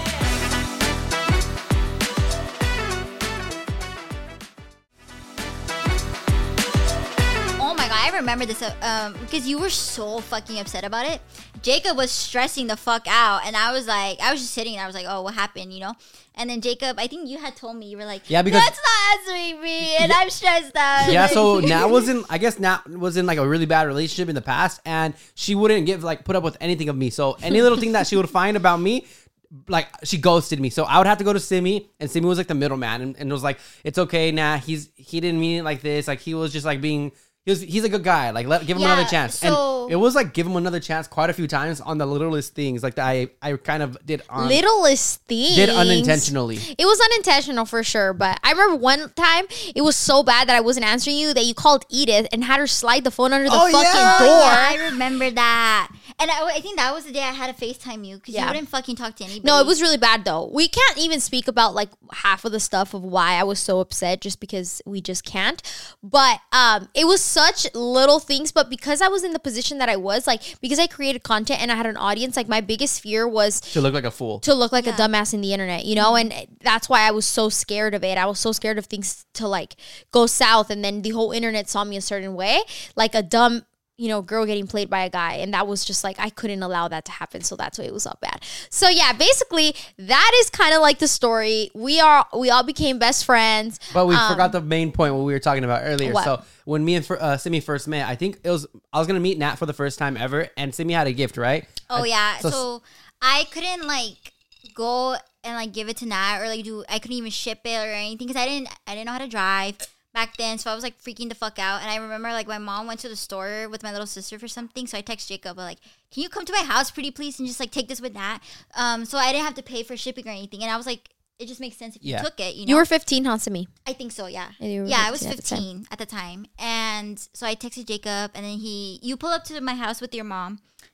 Oh my god, I remember this uh, um, because you were so fucking upset about it. Jacob was stressing the fuck out, and I was like, I was just sitting and I was like, oh, what happened, you know? And then Jacob, I think you had told me, you were like, yeah, because that's not answering me, and yeah. I'm stressed out. Yeah, so Nat was in, I guess Nat was in like a really bad relationship in the past, and she wouldn't give like put up with anything of me. So any little thing that she would find about me, like she ghosted me. So I would have to go to Simi, and Simi was like the middleman, and, and it was like, it's okay, Nat, he's he didn't mean it like this. Like he was just like being. He was, he's a good guy. Like, let give him yeah, another chance. So, and it was like give him another chance quite a few times on the littlest things. Like that I, I kind of did on littlest things. Did unintentionally. It was unintentional for sure. But I remember one time it was so bad that I wasn't answering you that you called Edith and had her slide the phone under the oh, fucking yeah. door. Yeah, I remember that. And I, I think that was the day I had to FaceTime you because yeah. you wouldn't fucking talk to anybody. No, it was really bad though. We can't even speak about like half of the stuff of why I was so upset just because we just can't. But um, it was such little things. But because I was in the position that I was, like because I created content and I had an audience, like my biggest fear was to look like a fool, to look like yeah. a dumbass in the internet, you know. And that's why I was so scared of it. I was so scared of things to like go south, and then the whole internet saw me a certain way, like a dumb, you know, girl getting played by a guy. And that was just like, I couldn't allow that to happen. So that's why it was up bad. So yeah, basically that is kind of like the story. We are, we all became best friends. But we um, forgot the main point, what we were talking about earlier. What? So when me and uh, Simi first met, I think it was, I was going to meet Nat for the first time ever. And Simi had a gift, right? Oh I, yeah. So, so I couldn't like go and like give it to Nat or like do, I couldn't even ship it or anything. Cause I didn't, I didn't know how to drive back then, so I was like freaking the fuck out. And I remember like my mom went to the store with my little sister for something, so I text Jacob like, can you come to my house pretty please and just like take this with Nat? Um, so I didn't have to pay for shipping or anything. And I was like, it just makes sense if you yeah. took it. You know, you were fifteen, huh, to me? I think so. Yeah, yeah, yeah I was fifteen at the, at the time, and so I texted Jacob, and then he, you pull up to my house with your mom.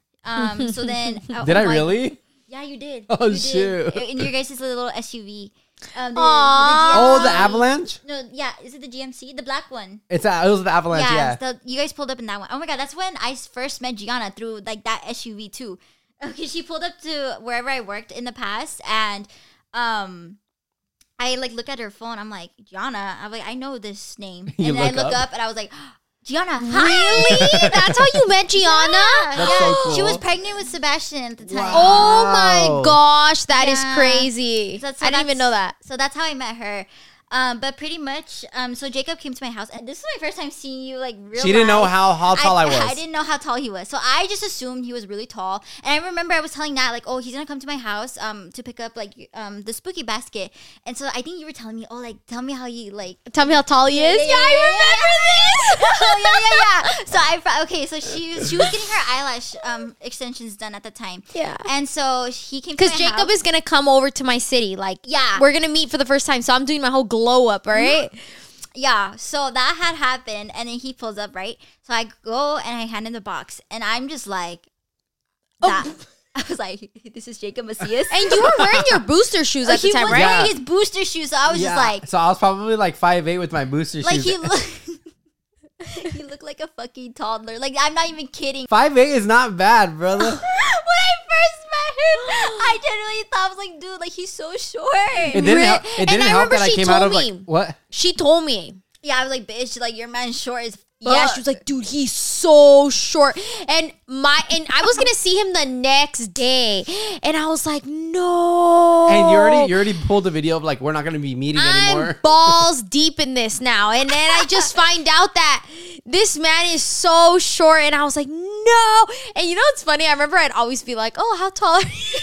Um, so then oh, did I really? Yeah, you did. Oh you shoot! Did. In your guys' little S U V. Um, the, the oh, the Avalanche? No, yeah. Is it the G M C? The black one. It's a, it was the Avalanche, yeah. yeah. So you guys pulled up in that one. Oh my god, that's when I first met Gianna through like that S U V too. Okay, she pulled up to wherever I worked in the past, and um, I like look at her phone. I'm like, Gianna. I'm like, I know this name. And then I look up? up and I was like, Gianna, really? That's how you met Gianna? Yeah. That's yeah. so cool. She was pregnant with Sebastian at the time. Wow. Oh my gosh, that yeah. is crazy. So, so I didn't even know that. So that's how I met her. Um, but pretty much, um, so Jacob came to my house, and this is my first time seeing you like real. She didn't know life. how, how tall I, was. I didn't know how tall he was, so I just assumed he was really tall. And I remember I was telling Nat like, oh, he's gonna come to my house, um, to pick up like um the spooky basket. And so I think you were telling me, oh, like tell me how you like. Tell me how tall he is. Yeah, yeah, I remember this. oh, yeah, yeah, yeah. So I okay, so she she was getting her eyelash um extensions done at the time. Yeah. And so he came to Because my Jacob house. is gonna come over to my city. Like, Yeah. we're gonna meet for the first time. So I'm doing my whole glow up, all right? Yeah, so that had happened, and then he pulls up, right? So I go and I hand him the box, and I'm just like, that. I was like, this is Jacob Macias. And you were wearing your booster shoes at the he time, was right? wearing Yeah. his booster shoes, so I was just like, so I was probably like five eight with my booster like shoes. he looked, he looked like a fucking toddler. Like, I'm not even kidding. five eight is not bad, brother. When I first met him, I genuinely thought, I was like, dude, like, he's so short. It didn't Re- help. It and didn't I help remember that I she came out told of like me. what? She told me. Yeah, I was like, bitch, like, your man's short as fuck. Yeah, she was like, dude, he's so short. And my and I was gonna see him the next day. And I was like, no. And you already you already pulled the video of like we're not gonna be meeting I'm anymore. balls deep in this now. And then I just find out that this man is so short. And I was like, no. And you know what's funny? I remember I'd always be like, oh, how tall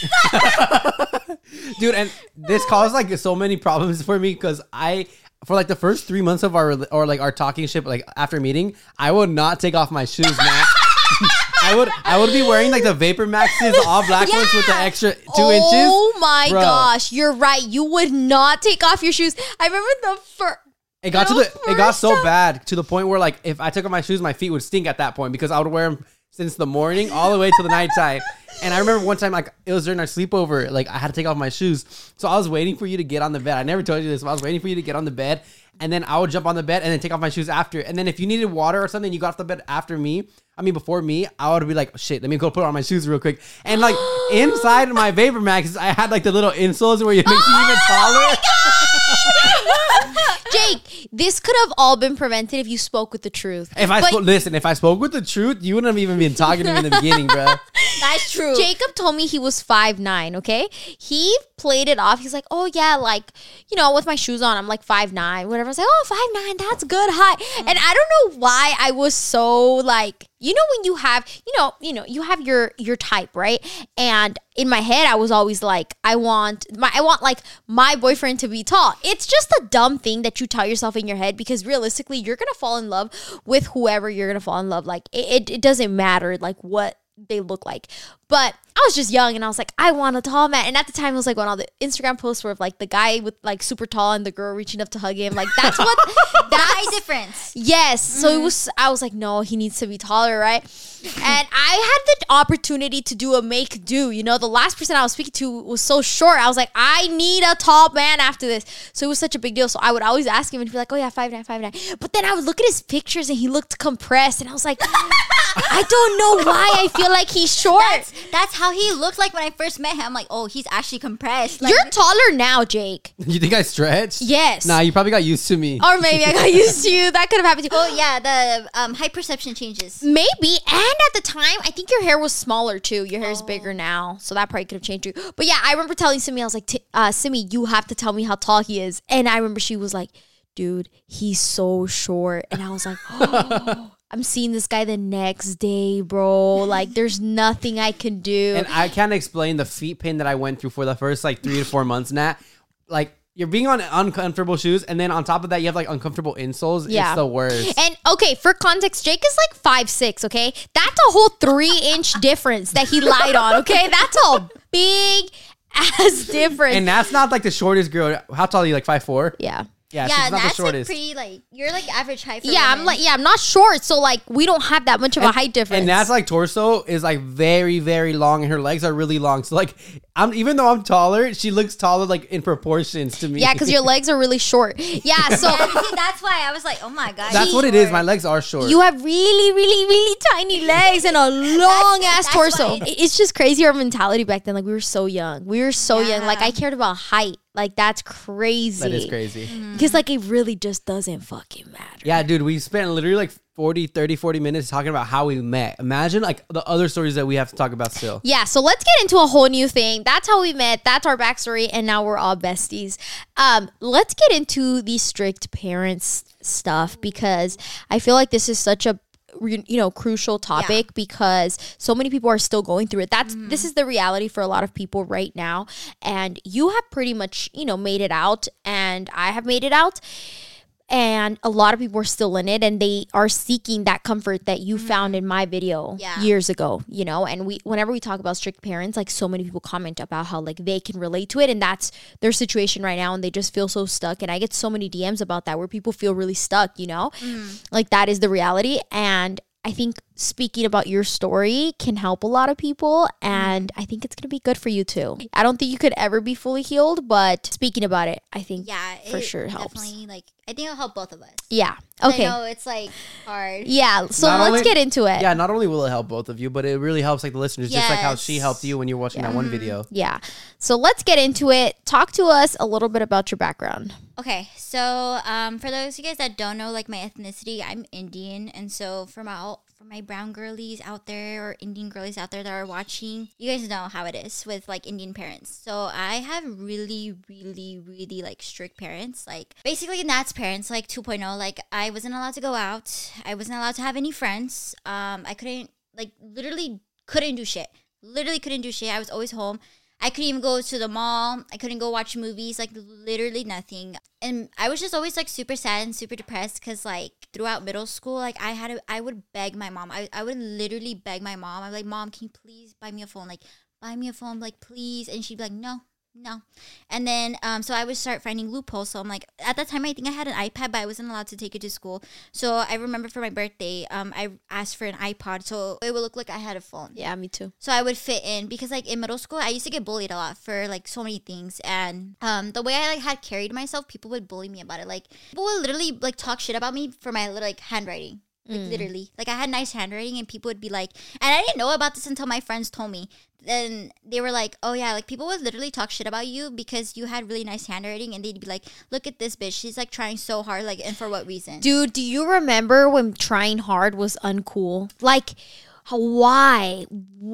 are you? Dude, and this caused like so many problems for me because I for like the first three months of our rela- or like our talking ship, like after meeting, I would not take off my shoes, man. I would I would be wearing like the Vapor Maxes, all black ones with the extra two oh inches. Oh my Bro. gosh, you're right. You would not take off your shoes. I remember the first. It got to the it got so bad to the point where like if I took off my shoes, my feet would stink at that point because I would wear them since the morning all the way to the nighttime. And I remember one time, like, it was during our sleepover, like, I had to take off my shoes. So I was waiting for you to get on the bed. I never told you this, but I was waiting for you to get on the bed. And then I would jump on the bed and then take off my shoes after. And then if you needed water or something, you got off the bed after me. I mean, before me, I would be like, oh, shit, let me go put on my shoes real quick. And, like, inside my Vapor Max, I had, like, the little insoles where it makes you even taller. Jake, this could have all been prevented if you spoke with the truth. If I But spoke, listen, if I spoke with the truth, you wouldn't have even been talking to me in the beginning, bro. That's true. Jacob told me he was five nine, okay? He played it off. He's like, oh, yeah, like, you know, with my shoes on, I'm like five nine, whatever. I was like, oh, five nine, that's good height. Mm. And I don't know why I was so, like, you know, when you have, you know, you know, you have your your type, right? And in my head, I was always like, I want my, I want like my boyfriend to be tall. It's just a dumb thing that you tell yourself in your head because realistically, you're gonna fall in love with whoever you're gonna fall in love. Like it, it, it doesn't matter like what they look like. But I was just young and I was like, I want a tall man. And at the time, it was like when all the Instagram posts were of like the guy with like super tall and the girl reaching up to hug him. Like that's what that's high difference. Yes. So mm-hmm. it was, I was like, no, he needs to be taller, right? And I had the opportunity to do a make do. You know, the last person I was speaking to was so short. I was like, I need a tall man after this. So it was such a big deal. So I would always ask him and he'd be like, oh yeah, five nine, five nine. But then I would look at his pictures and he looked compressed. And I was like, I don't know why I feel like he's short. That's, that's how he looked like when I first met him. I'm like, oh, he's actually compressed. Like, you're taller now, Jake. You think I stretched? Yes. Nah, you probably got used to me. Or maybe I got used to you. That could have happened to you. Oh, yeah, the um, height perception changes. Maybe. And at the time, I think your hair was smaller too. Your hair is oh. bigger now. So that probably could have changed you. But yeah, I remember telling Simi, I was like, T- uh, Simi, you have to tell me how tall he is. And I remember she was like, dude, he's so short. And I was like, oh. I'm seeing this guy the next day, bro. Like, there's nothing I can do. And I can't explain the feet pain that I went through for the first, like, three to four months, Nat. Like, you're being on uncomfortable shoes, and then on top of that, you have, like, uncomfortable insoles. Yeah. It's the worst. And, okay, for context, Jake is, like, five six, okay? That's a whole three-inch difference that he lied on, okay? That's a big-ass difference. And that's not, like, the shortest girl. How tall are you, like, five four? Yeah. Yeah, yeah, she's not that's the shortest. like pretty like you're like average height. For yeah, women. I'm like yeah, I'm not short, so like we don't have that much of and, a height difference. And that's like torso is like very very long, and her legs are really long. So like I'm even though I'm taller, she looks taller like in proportions to me. Yeah, because your legs are really short. Yeah, so yeah, see, that's why I was like, oh my god. That's what it is. My legs are short. You have really, really, really tiny legs and a long ass torso. It, it's just crazy our mentality back then. Like we were so young. We were so yeah. young. Like I cared about height. Like, that's crazy. That is crazy. Because, like, it really just doesn't fucking matter. Yeah, dude, we spent literally like forty, thirty, forty minutes talking about how we met. Imagine like the other stories that we have to talk about still. Yeah, so let's get into a whole new thing. That's how we met. That's our backstory. And now we're all besties. Um, let's get into the strict parents stuff because I feel like this is such a you know crucial topic yeah. because so many people are still going through it. That's mm. this is the reality for a lot of people right now, and you have pretty much you know made it out, and I have made it out, and a lot of people are still in it, and they are seeking that comfort that you mm. found in my video yeah. years ago, you know. And we whenever we talk about strict parents, like so many people comment about how like they can relate to it, and that's their situation right now, and they just feel so stuck. And I get so many D Ms about that where people feel really stuck, you know, mm. like that is the reality. And I think speaking about your story can help a lot of people, and I think it's going to be good for you too. I don't think you could ever be fully healed, but speaking about it, I think yeah, for sure helps. Definitely, like, I think it'll help both of us. Yeah. Okay. I know it's like hard. Yeah. So not let's only, get into it. Yeah. Not only will it help both of you, but it really helps like the listeners, yes. just like how she helped you when you're watching yeah. that one video. Yeah. So let's get into it. Talk to us a little bit about your background. Okay, so um, for those of you guys that don't know, like my ethnicity, I'm Indian, and so for my for my brown girlies out there or Indian girlies out there that are watching, you guys know how it is with like Indian parents. So I have really, really, really like strict parents, like basically Nat's parents, like two point oh. Like I wasn't allowed to go out, I wasn't allowed to have any friends. Um, I couldn't like literally couldn't do shit. Literally couldn't do shit. I was always home. I couldn't even go to the mall. I couldn't go watch movies, like literally nothing. And I was just always like super sad and super depressed because like throughout middle school, like I had to, I would beg my mom. I, I would literally beg my mom. I'm like, Mom, can you please buy me a phone? Like, buy me a phone, like, please. And she'd be like, no. No. And then, um, so I would start finding loopholes. So I'm like, at that time, I think I had an iPad, but I wasn't allowed to take it to school. So I remember for my birthday, um, I asked for an iPod. So it would look like I had a phone. Yeah, me too. So I would fit in because like in middle school, I used to get bullied a lot for like so many things. And um, the way I like had carried myself, people would bully me about it. Like people would literally like talk shit about me for my little like handwriting. Like mm. literally, like I had nice handwriting, and people would be like, and I didn't know about this until my friends told me. Then they were like, oh yeah, like people would literally talk shit about you because you had really nice handwriting, and they'd be like, look at this bitch, she's like trying so hard, like, and for what reason? Dude, do you remember when trying hard was uncool? Like, why?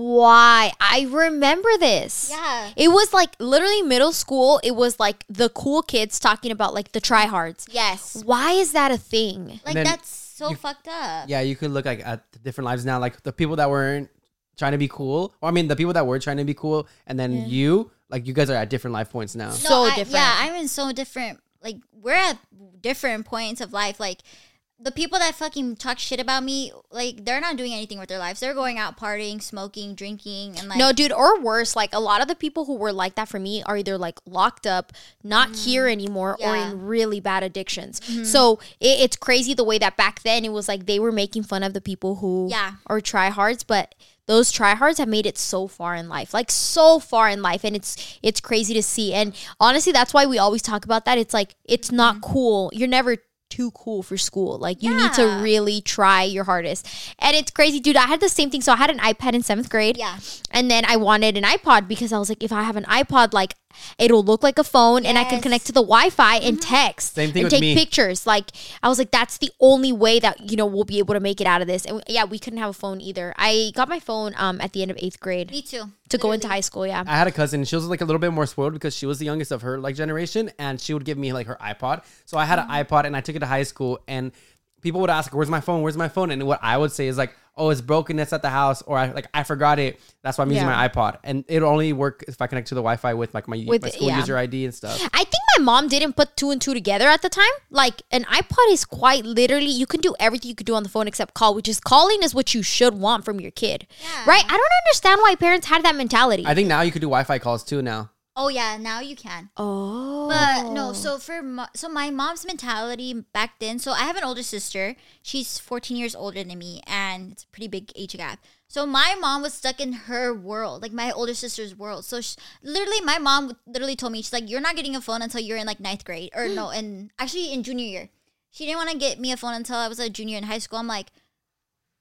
Why? I remember this. Yeah. It was like literally middle school. It was like the cool kids talking about like the tryhards. Yes. Why is that a thing? Like that's so you, fucked up. Yeah, you could look like at the different lives now. Like the people that weren't trying to be cool, or I mean, the people that were trying to be cool, and then yeah. you, like you guys are at different life points now. No, so I, different. Yeah, I'm in so different. Like we're at different points of life. Like the people that fucking talk shit about me, like they're not doing anything with their lives. They're going out partying, smoking, drinking, and like no, dude, or worse. Like a lot of the people who were like that for me are either like locked up, not mm, here anymore, yeah. or in really bad addictions. Mm-hmm. So it, it's crazy the way that back then it was like they were making fun of the people who yeah. are tryhards, but those tryhards have made it so far in life, like so far in life, and it's it's crazy to see. And honestly, that's why we always talk about that. It's like it's not mm-hmm. cool. You're never too cool for school. Like you yeah. need to really try your hardest. And it's crazy, dude. I had the same thing. So I had an iPad in seventh grade. Yeah. And then I wanted an iPod because I was like, if I have an iPod, like it'll look like a phone yes. and I can connect to the Wi-Fi and mm-hmm. text Same thing and with take me. pictures. Like I was like, that's the only way that, you know, we'll be able to make it out of this. And yeah, we couldn't have a phone either. I got my phone um at the end of eighth grade. Me too. To Literally. go into high school, yeah. I had a cousin. She was like a little bit more spoiled because she was the youngest of her like generation, and she would give me like her iPod. So I had mm-hmm. an iPod, and I took it to high school, and people would ask, "Where's my phone? Where's my phone?" And what I would say is like, "Oh, it's broken. It's at the house," or I like I forgot it. That's why I'm using yeah. my iPod, and it'll only work if I connect to the Wi-Fi with like my, with, my school yeah. user I D and stuff. I think my mom didn't put two and two together at the time. Like an iPod is quite literally, you can do everything you could do on the phone except call, which is calling is what you should want from your kid, yeah. right? I don't understand why parents had that mentality. I think now you could do Wi-Fi calls too now. Oh yeah, now you can. Oh, but no. So for mo- so my mom's mentality back then. So I have an older sister. She's fourteen years older than me, and it's a pretty big age gap. So my mom was stuck in her world, like my older sister's world. So she, literally, my mom literally told me, she's like, "You're not getting a phone until you're in like ninth grade, or no, and actually in junior year." She didn't want to get me a phone until I was a junior in high school. I'm like,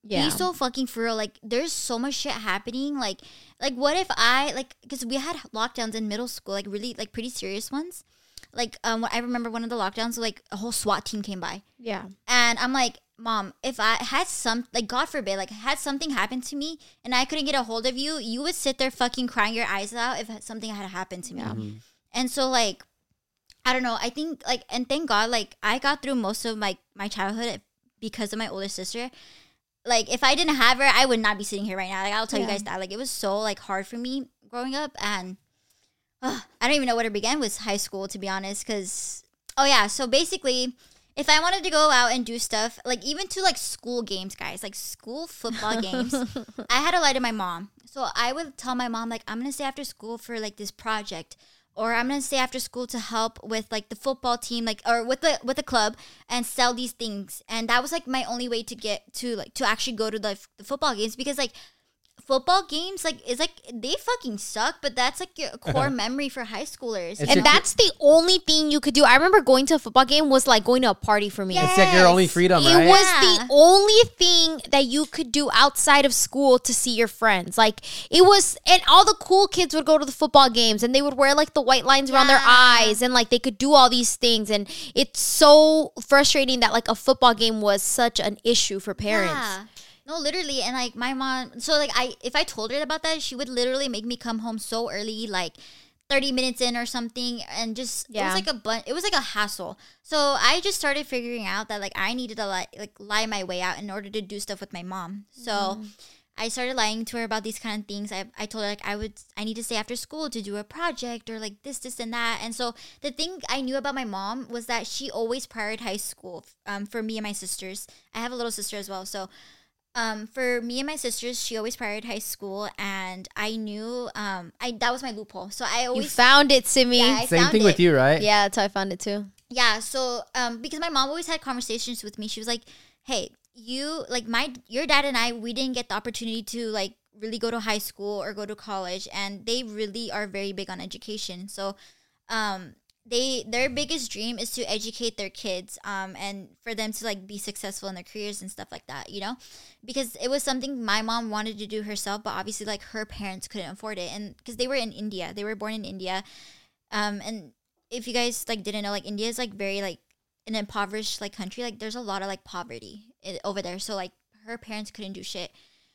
Yeah. Be so fucking for real. Like, there's so much shit happening. Like, like what if I like because we had lockdowns in middle school, like really like pretty serious ones. Like, um, I remember one of the lockdowns, like a whole SWAT team came by, Yeah. and I'm like, Mom, if I had some, like, God forbid, like, had something happen to me and I couldn't get a hold of you, you would sit there fucking crying your eyes out if something had happened to me. Mm-hmm. And so, like, I don't know. I think, like, and thank God, like, I got through most of my, my childhood because of my older sister. Like, if I didn't have her, I would not be sitting here right now. Like, I'll tell Yeah. you guys that. Like, it was so, like, hard for me growing up. And uh, I don't even know where to begin with high school, to be honest. Because, oh, yeah. So, basically, if I wanted to go out and do stuff, like, even to, like, school games, guys, like, school football games, I had to lie to my mom. So, I would tell my mom, like, I'm going to stay after school for, like, this project. Or I'm gonna stay after school to help with like the football team, like or with the with the club and sell these things. And that was like my only way to get to like to actually go to the, the football games because like football games like is like they fucking suck, but that's like your core memory for high schoolers. It's And your- that's the only thing you could do. I remember going to a football game was like going to a party for me. Yeah. It's like your only freedom, It right? was Yeah. the only thing that you could do outside of school to see your friends. Like it was, and all the cool kids would go to the football games and they would wear like the white lines around their Yeah. eyes and like they could do all these things. And it's so frustrating that like a football game was such an issue for parents. Yeah. No, literally, and like my mom. So like I, if I told her about that, she would literally make me come home so early, like thirty minutes in or something, and just it Yeah. was like a bun- It was like a hassle. So I just started figuring out that like I needed to like like lie my way out in order to do stuff with my mom. So. Mm-hmm. I started lying to her about these kind of things. I, I told her like I would I need to stay after school to do a project or like this this and that. And so the thing I knew about my mom was that she always prioritized school um, for me and my sisters. I have a little sister as well, so um, for me and my sisters, she always prioritized school, and I knew um, I that was my loophole. So I You always found it, Simi. Yeah, I Same found thing it. with you, right? Yeah, that's how I found it too. Yeah, so um because my mom always had conversations with me. She was like, "Hey, you like my your dad and I, we didn't get the opportunity to like really go to high school or go to college, and they really are very big on education. So um they their biggest dream is to educate their kids um and for them to like be successful in their careers and stuff like that, you know? Because it was something my mom wanted to do herself, but obviously like her parents couldn't afford it, and because they were in India. They were born in India. Um and if you guys like didn't know, like India is like very like an impoverished like country. Like there's a lot of like poverty i- over there. So like her parents couldn't do shit.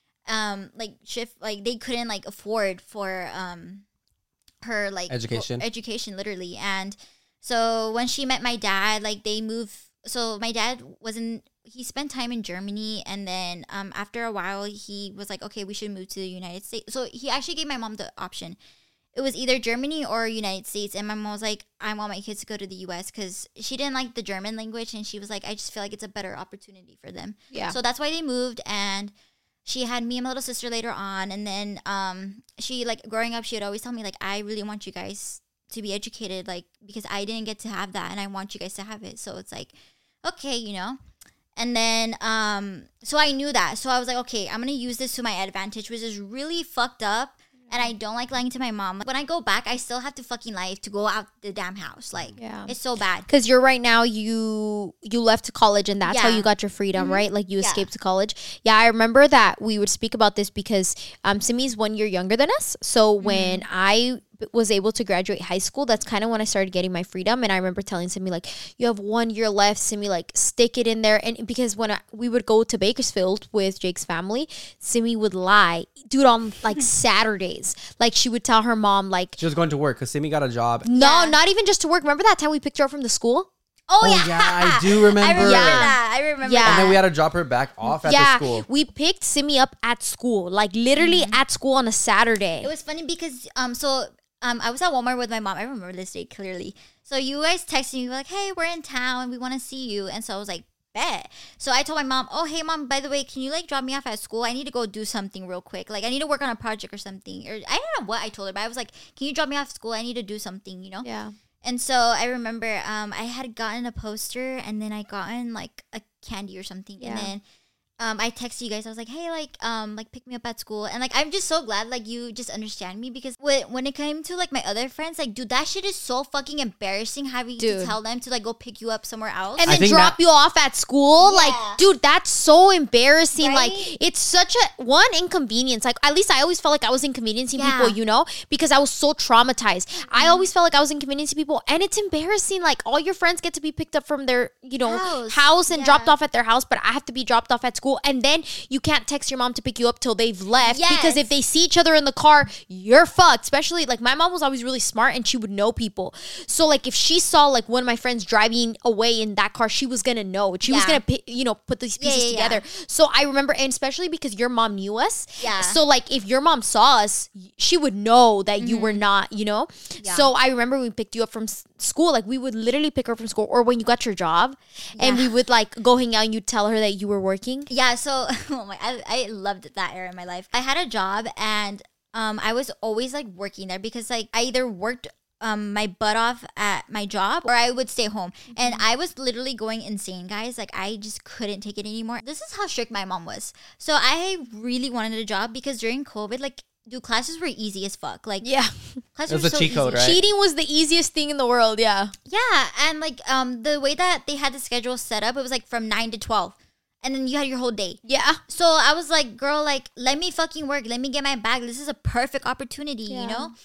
Um, like shift like they couldn't like afford for um her like Education. for education literally. And so when she met my dad, like they moved. So my dad wasn't. He spent time in Germany, and then um after a while he was like, okay, we should move to the United States. So he actually gave my mom the option. It was either Germany or United States. And my mom was like, I want my kids to go to the U S because she didn't like the German language. And she was like, I just feel like it's a better opportunity for them. Yeah. So that's why they moved. And she had me and my little sister later on. And then um, she, like, growing up, she would always tell me, like, I really want you guys to be educated, like, because I didn't get to have that. And I want you guys to have it. So it's like, okay, you know. And then, um, so I knew that. So I was like, okay, I'm going to use this to my advantage, which is really fucked up. And I don't like lying to my mom. When I go back, I still have to fucking lie to go out the damn house. Like, Yeah. it's so bad. Because you're right now, you you left to college and that's how Yeah. you got your freedom, right? Like you Yeah. escaped to college. Yeah, I remember that we would speak about this because um, Simi's one year younger than us. So when I b- was able to graduate high school, that's kind of when I started getting my freedom. And I remember telling Simi, like, you have one year left. Simi, like, stick it in there. And because when I, we would go to Bakersfield with Jake's family, Simi would lie. Dude, on like Saturdays, like she would tell her mom, like, She was going to work because Simi got a job. no, Yeah. not even just to work. Remember that time we picked her up from the school? Oh, Oh, yeah. yeah, I do remember. I remember Yeah. that. I remember Yeah. that. And then we had to drop her back off at yeah, the school. we picked Simi up at school, like literally at school on a Saturday. It was funny because um so um I was at Walmart with my mom. I remember this day clearly. So you guys texted me, you were like, hey, we're in town, we want to see you. And so I was like, bet. So I told my mom, oh hey mom, by the way, can you like drop me off at school? I need to go do something real quick. Like I need to work on a project or something. Or I don't know what I told her, but I was like, can you drop me off at school? I need to do something, you know? yeah. And so I remember um, I had gotten a poster and then I gotten like a candy or something. Yeah. And then um, I texted you guys. I was like, hey, like, um, like pick me up at school, and like I'm just so glad like you just understand me because when when it came to like my other friends, like, dude, that shit is so fucking embarrassing having Dude. to tell them to like go pick you up somewhere else. And I then think drop that- you off at school. Yeah. Like, dude, that's so embarrassing. Right? Like, it's such a one inconvenience. Like, at least I always felt like I was inconveniencing Yeah. people, you know, because I was so traumatized. Mm-hmm. I always felt like I was inconveniencing people, and it's embarrassing. Like, all your friends get to be picked up from their, you know, House. house, and Yeah. dropped off at their house, but I have to be dropped off at school. And then you can't text your mom to pick you up till they've left because Yes. if they see each other in the car, you're fucked. Especially like my mom was always really smart and she would know people. So like if she saw like one of my friends driving away in that car, she was gonna know. She was Yeah. gonna pi- you know put these Yeah, pieces yeah, yeah. together. So I remember, and especially because your mom knew us. Yeah. So like if your mom saw us, she would know that you were not. You know. Mm-hmm. Yeah. So I remember we picked you up from s- school. Like we would literally pick her up from school, or when you got your job, and Yeah. we would like go hang out and you'd tell her that you were working. Yeah, so oh my, I, I loved that era in my life. I had a job and um, I was always like working there because like I either worked um my butt off at my job or I would stay home. And I was literally going insane, guys. Like I just couldn't take it anymore. This is how strict my mom was. So I really wanted a job because during COVID, like, dude, classes were easy as fuck. Like, Yeah. classes It was were a so cheat easy. code, right? Cheating was the easiest thing in the world. Yeah. Yeah, and like um the way that they had the schedule set up, it was like from nine to twelve, and then you had your whole day. Yeah. So I was like, girl, like, let me fucking work. Let me get my bag. This is a perfect opportunity, Yeah. you know?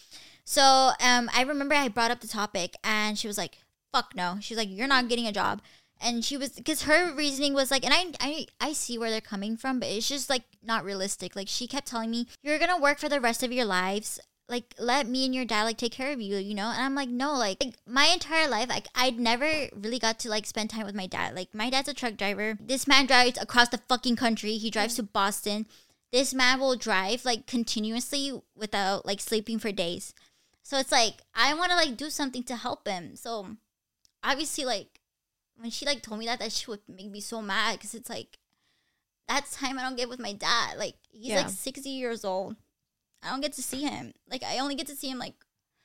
So um, I remember I brought up the topic and she was like, fuck no. She was like, you're not getting a job. And she was, because her reasoning was like, and I, I, I see where they're coming from, but it's just like not realistic. Like she kept telling me, you're going to work for the rest of your lives. Like, let me and your dad like take care of you, you know? And I'm like, no, like, like my entire life, like I'd never really got to like spend time with my dad. Like my dad's a truck driver. This man drives across the fucking country. He drives to Boston. This man will drive like continuously without like sleeping for days. So it's like, I want to like do something to help him. So obviously, like when she like told me that, that shit would make me so mad because it's like, that's time I don't get with my dad. Like he's Yeah. like sixty years old. I don't get to see him. Like I only get to see him like,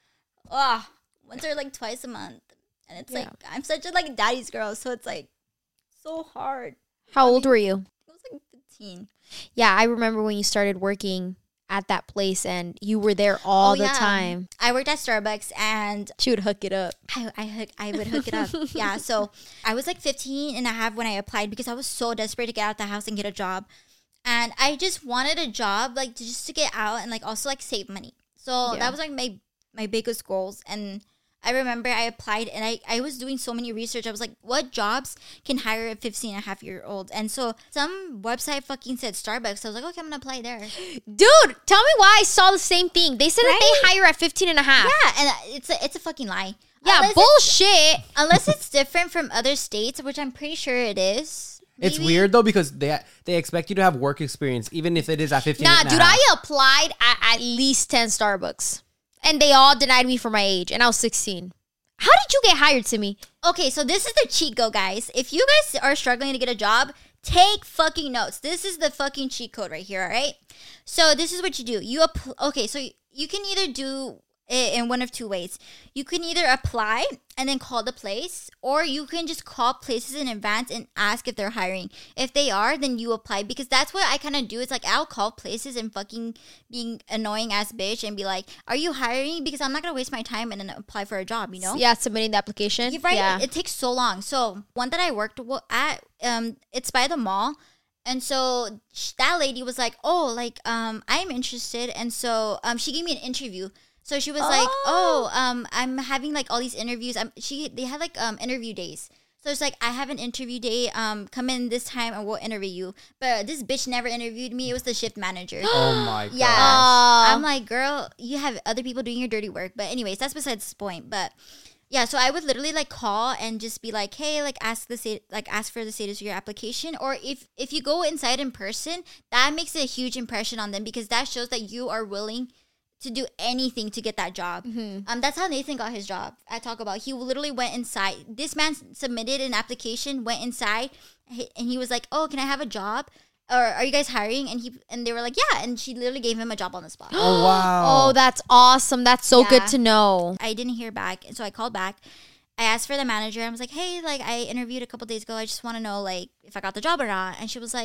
ah, once or like twice a month. And it's Yeah. like, I'm such a like daddy's girl. So it's like so hard. How old were you? It was like fifteen. Yeah, I remember when you started working at that place and you were there all Oh, the yeah. time. I worked at Starbucks and She would hook it up. I, I, hook, I would hook it up. Yeah. So I was like fifteen and a half when I applied because I was so desperate to get out of the house and get a job. And I just wanted a job, like, to just to get out and, like, also, like, save money. So Yeah. that was, like, my my biggest goals. And I remember I applied and I, I was doing so many research. I was like, what jobs can hire a fifteen and a half year old? And so some website fucking said Starbucks. So I was like, okay, I'm going to apply there. Dude, tell me why I saw the same thing. They said that Right? they hire at fifteen and a half. Yeah. And it's a, it's a fucking lie. Yeah, Unless it's- bullshit. Unless it's different from other states, which I'm pretty sure it is. It's Maybe. weird though because they they expect you to have work experience even if it is at fifteen. Nah, and a dude, half. I applied at at least ten Starbucks. And they all denied me for my age. And I was sixteen. How did you get hired, Simi? Okay, so this is the cheat code, guys. If you guys are struggling to get a job, take fucking notes. This is the fucking cheat code right here, all right? So this is what you do. You app- Okay, so you can either do it in one of two ways. You can either apply and then call the place, or you can just call places in advance and ask if they're hiring. If they are, then you apply, because that's what I kind of do. It's like I'll call places and fucking being annoying ass bitch and be like, are you hiring? Because I'm not gonna waste my time and then apply for a job, you know? Yeah, submitting the application. You're right. Yeah. It takes so long. So one that I worked w- at, um, it's by the mall, and so sh- that lady was like, "Oh, like, um, I'm interested," and so um, she gave me an interview. So she was like, "Oh, um, I'm having like all these interviews. I'm she they had like um interview days." So it's like, I have an interview day. Um, come in this time and we'll interview you. But this bitch never interviewed me. It was the shift manager. Oh my god. Yeah. Aw. I'm like, girl, you have other people doing your dirty work. But anyways, that's besides the point. But yeah, so I would literally like call and just be like, hey, like ask the state, like ask for the status of your application. Or if if you go inside in person, that makes a huge impression on them, because that shows that you are willing to do anything to get that job. Um, that's how Nathan got his job at Taco Bell. He literally went inside. This man submitted an application, went inside, he- and he was like, "Oh, can I have a job? Or are you guys hiring?" And he and they were like, "Yeah." And she literally gave him a job on the spot. Oh wow. Oh, that's awesome. That's so Yeah. good to know. I didn't hear back, and so I called back. I asked for the manager. I was like, "Hey, like I interviewed a couple days ago. I just want to know like if I got the job or not." And she was like,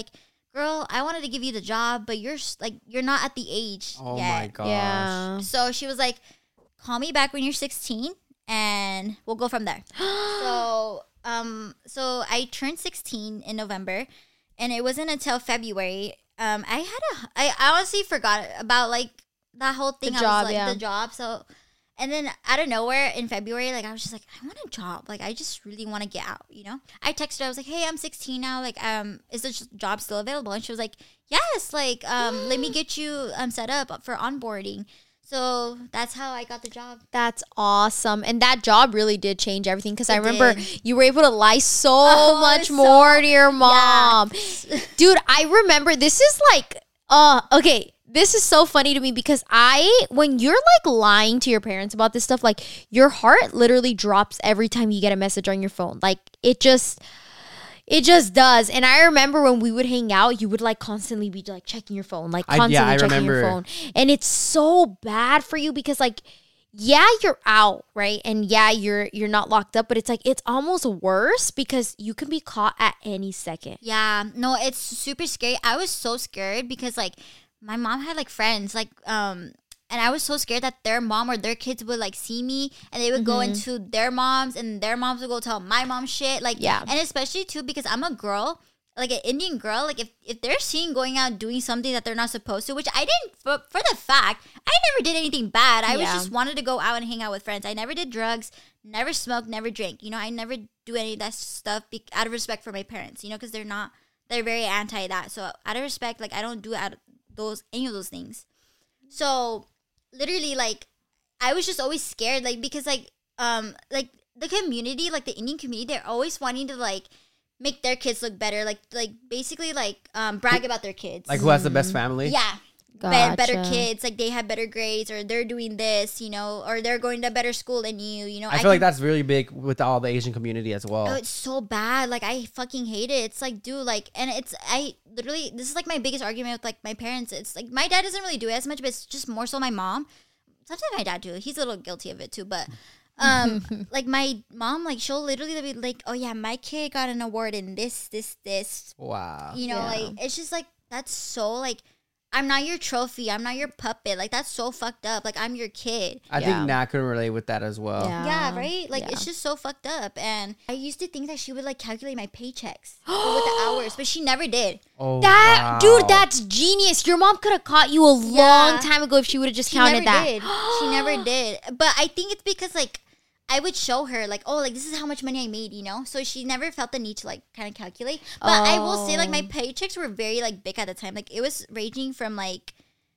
girl, I wanted to give you the job, but you're s- like, you're not at the age Oh yet. my gosh. Yeah. So she was like, call me back when you're sixteen and we'll go from there. so, um, so I turned sixteen in November, and it wasn't until February. Um, I had a, I, I honestly forgot about like that whole thing. I job, was like, yeah. the job. So, and then out of nowhere in February, like I was just like, I want a job. Like I just really want to get out, you know? I texted her, I was like, hey, I'm sixteen now. Like, um, is this job still available? And she was like, yes, like, um, let me get you um set up for onboarding. So that's how I got the job. That's awesome. And that job really did change everything because I It remember did. you were able to lie so Oh, much so- more to your mom. Yeah. Dude, I remember this is like, uh, okay, this is so funny to me because I, when you're like lying to your parents about this stuff, like your heart literally drops every time you get a message on your phone. Like it just, it just does. And I remember when we would hang out, you would like constantly be like checking your phone, like I- constantly yeah, I checking your remember. phone. And it's so bad for you because like, yeah, you're out, right? And yeah, you're you're not locked up, but it's like it's almost worse because you can be caught at any second. Yeah, no, it's super scary. I was so scared because like my mom had like friends, like um, and I was so scared that their mom or their kids would like see me and they would go Mm-hmm. into their moms and their moms would go tell my mom shit. Like, Yeah. and especially too because I'm a girl, like an Indian girl. Like if if they're seen going out doing something that they're not supposed to, which I didn't for, for the fact I never did anything bad. I was Yeah. just wanted to go out and hang out with friends. I never did drugs, never smoked, never drank. You know, I never do any of that stuff be- out of respect for my parents. You know, because they're not they're very anti that. So out of respect, like I don't do out those any of those things. So literally, like I was just always scared, like because like um like the community, like the Indian community, they're always wanting to like make their kids look better, like like basically like um brag about their kids. Like who has the best family? Yeah. Be- better Gotcha. kids, like they have better grades, or they're doing this, you know, or they're going to better school than you, you know. I feel like can- that's really big with all the Asian community as well. Oh, it's so bad. Like I fucking hate it. It's like, dude, like, and it's I literally this is like my biggest argument with like my parents. It's like my dad doesn't really do it as much, but it's just more so my mom. Sometimes my dad too. He's a little guilty of it too, but um, like my mom, like she'll literally be like, "Oh yeah, my kid got an award in this, this, this." Wow. You know, Yeah. like it's just like that's so like. I'm not your trophy. I'm not your puppet. Like that's so fucked up. Like I'm your kid. I Yeah. think Nat can relate with that as well. Yeah. Yeah, right? Like yeah. it's just so fucked up. And I used to think that she would like calculate my paychecks with the hours, but she never did. Oh, That wow. dude, that's genius. Your mom could have caught you a long Yeah. time ago if she would have just She counted never that. did. She never did. But I think it's because like I would show her like, oh, like this is how much money I made, you know? So she never felt the need to like kind of calculate. But I will say like my Oh. paychecks were very like big at the time. Like it was ranging from like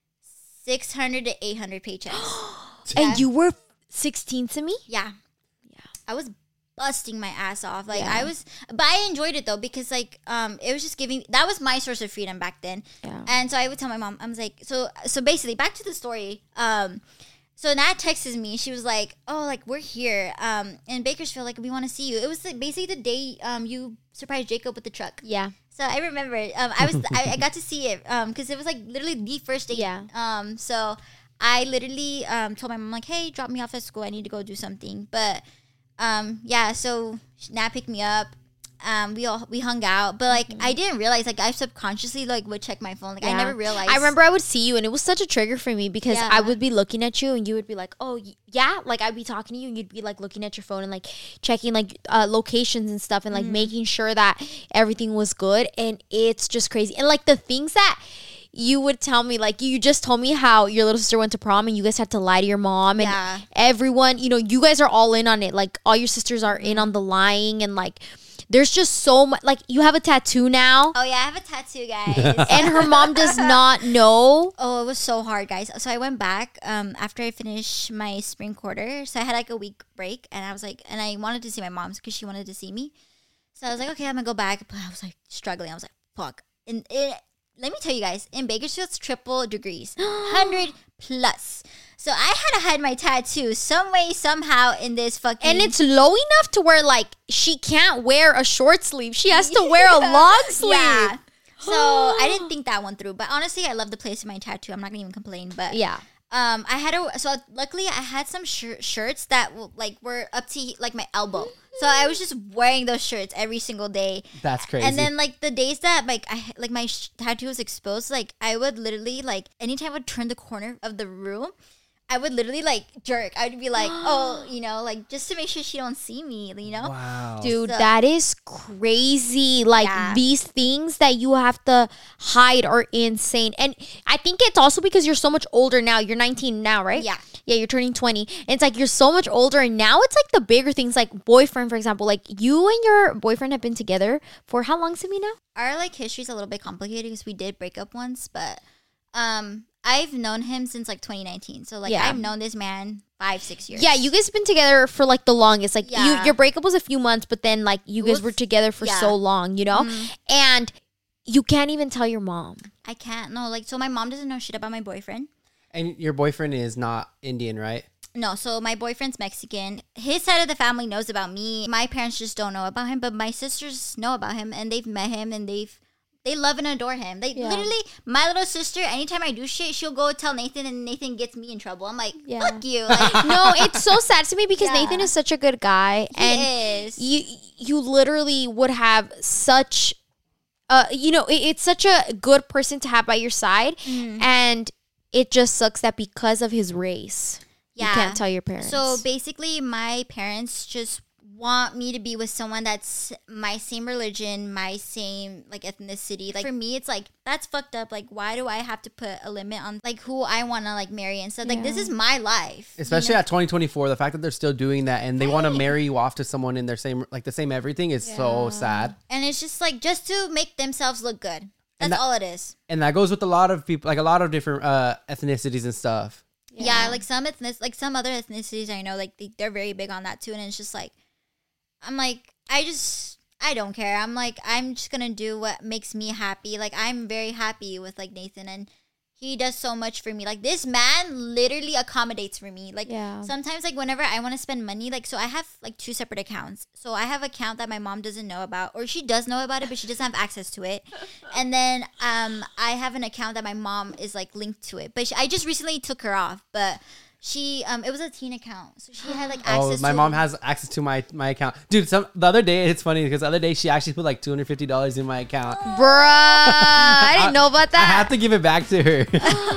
six hundred to eight hundred paychecks. And you were sixteen to me? Yeah. Yeah. I was busting my ass off. Like Yeah. I was but I enjoyed it though because like um it was just giving that was my source of freedom back then. Yeah. And so I would tell my mom, I was like, so so basically back to the story. Um so Nat texted me. She was like, "Oh, like we're here um in Bakersfield. Like we want to see you." It was like basically the day um you surprised Jacob with the truck. Yeah. So I remember it. Um, I was I, I got to see it um because it was like literally the first day. Yeah. Um. So I literally um told my mom like, hey, drop me off at school. I need to go do something. But um yeah. So Nat picked me up. Um. We all we hung out. But like I didn't realize like I subconsciously like would check my phone. Like I Yeah. never realized. I remember I would see you and it was such a trigger for me because Yeah. I would be looking at you and you would be like, oh, y- yeah. Like I'd be talking to you and you'd be like looking at your phone and like checking like uh, locations and stuff and like Mm-hmm. making sure that everything was good. And it's just crazy. And like the things that you would tell me, like you just told me how your little sister went to prom and you guys had to lie to your mom and Yeah. everyone, you know, you guys are all in on it. Like all your sisters are in on the lying and like there's just so much. Like you have a tattoo now. Oh yeah, I have a tattoo, guys. And her mom does not know. Oh, it was so hard, guys. So I went back um, after I finished my spring quarter. So I had like a week break, and I was like, and I wanted to see my mom's because she wanted to see me. So I was like, okay, I'm gonna go back. But I was like struggling. I was like, fuck. And it, let me tell you guys, in Bakersfield, it's triple degrees, hundred plus. So I had to hide my tattoo some way, somehow in this fucking. And it's low enough to where like she can't wear a short sleeve. She has to wear a long sleeve. Yeah. So I didn't think that one through. But honestly, I love the place of my tattoo. I'm not gonna even complain. But Yeah. Um, I had a so luckily I had some shir- shirts that w- like were up to like my elbow, So I was just wearing those shirts every single day. That's crazy. And then like the days that like I like my sh- tattoo was exposed, like I would literally like anytime I would turn the corner of the room, I would literally like jerk. I would be like, oh, you know, like just to make sure she don't see me, you know? Wow. Dude, So- that is crazy. Like Yeah. these things that you have to hide are insane. And I think it's also because you're so much older now. You're nineteen now, right? Yeah. Yeah, you're turning twenty. And it's like you're so much older. And now it's like the bigger things, like boyfriend, for example. Like you and your boyfriend have been together for how long, Simi, now? Our like history's a little bit complicated because we did break up once, but um I've known him since like twenty nineteen. So like Yeah. I've known this man five, six years. Yeah, you guys have been together for like the longest. Like you, Yeah. your breakup was a few months, but then like you guys was- were together for yeah. so long, you know? Mhm. And you can't even tell your mom. I can't. No, like so my mom doesn't know shit about my boyfriend. And your boyfriend is not Indian, right? No, so my boyfriend's Mexican. His side of the family knows about me. My parents just don't know about him, but my sisters know about him and they've met him and they've they love and adore him. They Yeah. literally, my little sister, anytime I do shit, she'll go tell Nathan and Nathan gets me in trouble. I'm like, Yeah. fuck you. Like, No, it's so sad to me because Yeah. Nathan is such a good guy. he and is. you you literally would have such uh you know it, it's such a good person to have by your side, Mhm. and it just sucks that because of his race you Yeah. can't tell your parents. So basically, my parents just want me to be with someone that's my same religion, my same like ethnicity. Like for me, it's like that's fucked up. Like why do I have to put a limit on like who I want to like marry and stuff? Like this Yeah. is my life. you Especially know? at twenty twenty-four, the fact that they're still doing that and they want to Right. marry you off to someone in their same, like the same everything is so Yeah. sad. And it's just like just to make themselves look good. That's that- all it is. And that goes with a lot of people, like a lot of different uh, ethnicities and stuff. Yeah. like some ethnic, like some other ethnicities I know, like they, they're very big on that too. And it's just like, I'm like, I just, I don't care. I'm like, I'm just gonna do what makes me happy. Like I'm very happy with like Nathan, and he does so much for me. Like this man literally accommodates for me. Like Yeah. sometimes, like whenever I want to spend money, like so I have like two separate accounts. So I have an account that my mom doesn't know about, or she does know about it, but she doesn't have access to it. And then um, I have an account that my mom is like linked to it, but she, I just recently took her off. But she, um, it was a teen account, so she had like access. Oh, my to mom has access to my my account, dude. Some the other day, it's funny because the other day she actually put like two hundred fifty dollars in my account. Bruh, I didn't know about I that. have to give it back to her.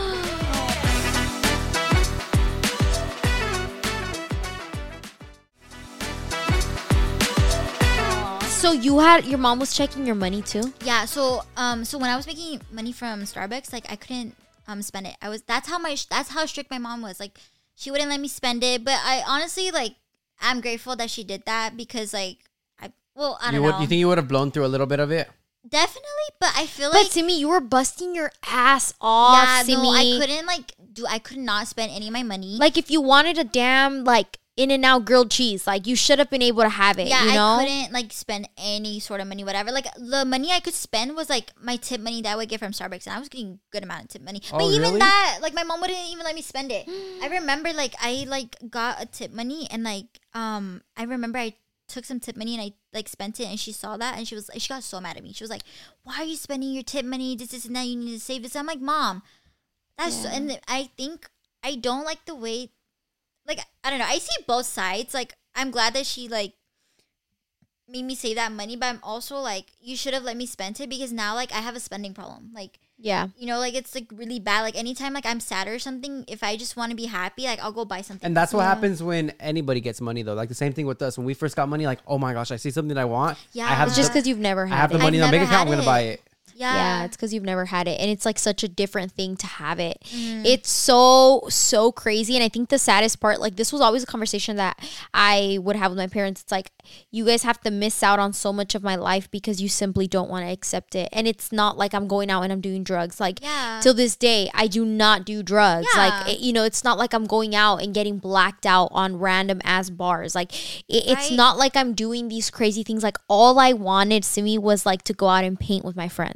So you had your mom was checking your money too? Yeah, so um, so when I was making money from Starbucks, like I couldn't um spend it. I was that's how my that's how strict my mom was. Like she wouldn't let me spend it. But I honestly like I'm grateful that she did that because like I well I don't you know would, you think you would have blown through a little bit of it? definitely, but I feel But like Simi, you were busting your ass off. yeah Simi. no I couldn't like do I could not spend any of my money. Like if you wanted a damn like In-N-Out grilled cheese, like you should have been able to have it. yeah, you know? I couldn't like spend any sort of money, whatever. Like the money I could spend was like my tip money that I would get from Starbucks, and I was getting a good amount of tip money. Oh, but even really? that, like my mom wouldn't even let me spend it. I remember like I like got a tip money, and like um I remember I took some tip money and I like spent it, and she saw that and she was she got so mad at me. She was like, "Why are you spending your tip money? This, this, and that. You need to save this." I'm like, "Mom, that's so, Yeah. and I think I don't like the way." Like I don't know. I see both sides. Like I'm glad that she like made me save that money, but I'm also like you should have let me spend it because now like I have a spending problem. Like Yeah. you know, like it's like really bad. Like anytime like I'm sad or something, if I just want to be happy, like I'll go buy something. And that's what Yeah. happens when anybody gets money, though. Like the same thing with us. When we first got money, like, oh my gosh, I see something I want. Yeah. I have It's just the, because you've never I had have the it. money in I've the bank never account. I'm had gonna it. buy it. yeah, Yeah, it's because you've never had it. And it's like such a different thing to have it. Mm. It's so, so crazy. And I think the saddest part, like, this was always a conversation that I would have with my parents. It's like, you guys have to miss out on so much of my life because you simply don't want to accept it. And it's not like I'm going out and I'm doing drugs. Like, yeah. till this day, I do not do drugs. Yeah. Like, it- you know, it's not like I'm going out and getting blacked out on random ass bars. Like, it, it's Right. not like I'm doing these crazy things. Like, all I wanted, Simi, was like to go out and paint with my friends.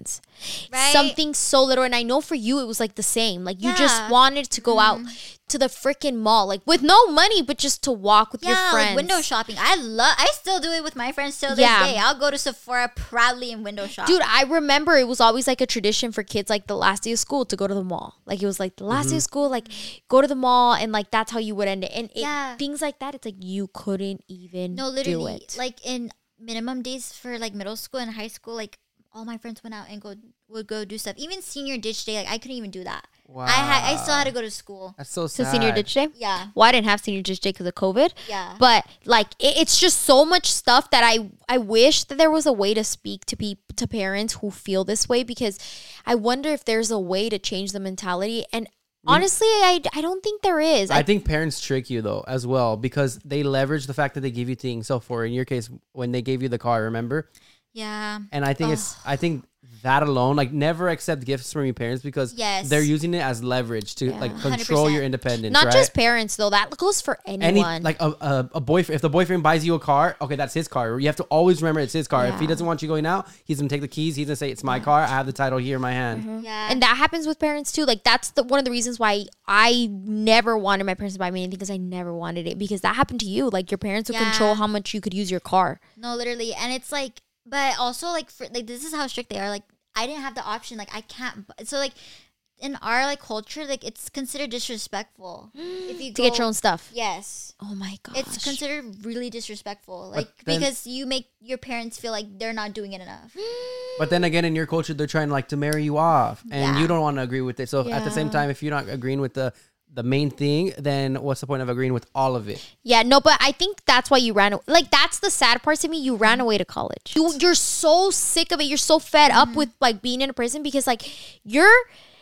friends. Right? Something so little. And I know for you, it was like the same. Like you just Yeah. wanted to go Mm-hmm. out to the freaking mall, like with no money, but just to walk with your Yeah, friends. like window shopping. I love. I still do it with my friends till this Yeah. day. I'll go to Sephora proudly and window shop. Dude, I remember it was always like a tradition for kids, like the last day of school to go to the mall. Like it was like the last Mm-hmm. day of school, like go to the mall, and like that's how you would end it. And it, Yeah. things like that, it's like you couldn't even no, do literally, it. like in minimum days for like middle school and high school, like all my friends went out and go would go do stuff. Even senior ditch day, like I couldn't even do that. Wow. I had I still had to go to school. That's so So sad. senior ditch day. Yeah, Well, I didn't have senior ditch day because of COVID. yeah. But like it, it's just so much stuff that I I wish that there was a way to speak to people to parents who feel this way, because I wonder if there's a way to change the mentality. And honestly, I, I don't think there is. I think parents trick you though as well, because they leverage the fact that they give you things. So for in your case, when they gave you the car, remember? Yeah. And I think it's I think that alone, like never accept gifts from your parents, because Yes. they're using it as leverage to Yeah. like control one hundred percent. your independence. Not right? just parents though. That goes for Any anyone. like a, a, a boyfriend, if the boyfriend buys you a car, okay, that's his car. You have to always remember it's his car. If he Yeah. doesn't want you going out, he's gonna take the keys. He's gonna say it's my car. I have the title here in my hand. Mm-hmm. Yeah. And that happens with parents too. Like that's the one of the reasons why I never wanted my parents to buy me anything, because I never wanted it, because that happened to you. Like your parents would Yeah. control how much you could use your car. No, literally, and it's like, but also like, for like, this is how strict they are. Like, I didn't have the option. Like, I can't. bu- So like, in our like culture, like it's considered disrespectful if you To go, get your own stuff. Yes, Oh my gosh. it's considered really disrespectful. Like then- because you make your parents feel like they're not doing it enough. But then again, in your culture, they're trying like to marry you off, and Yeah. you don't want to agree with it. So at the same Yeah. time, if you're not agreeing with the the main thing, then what's the point of agreeing with all of it? Yeah, no, but I think that's why you ran away. Like, that's the sad part to me. You ran away to college. You, you're so sick of it. You're so fed up with, like, being in a prison, because, like, your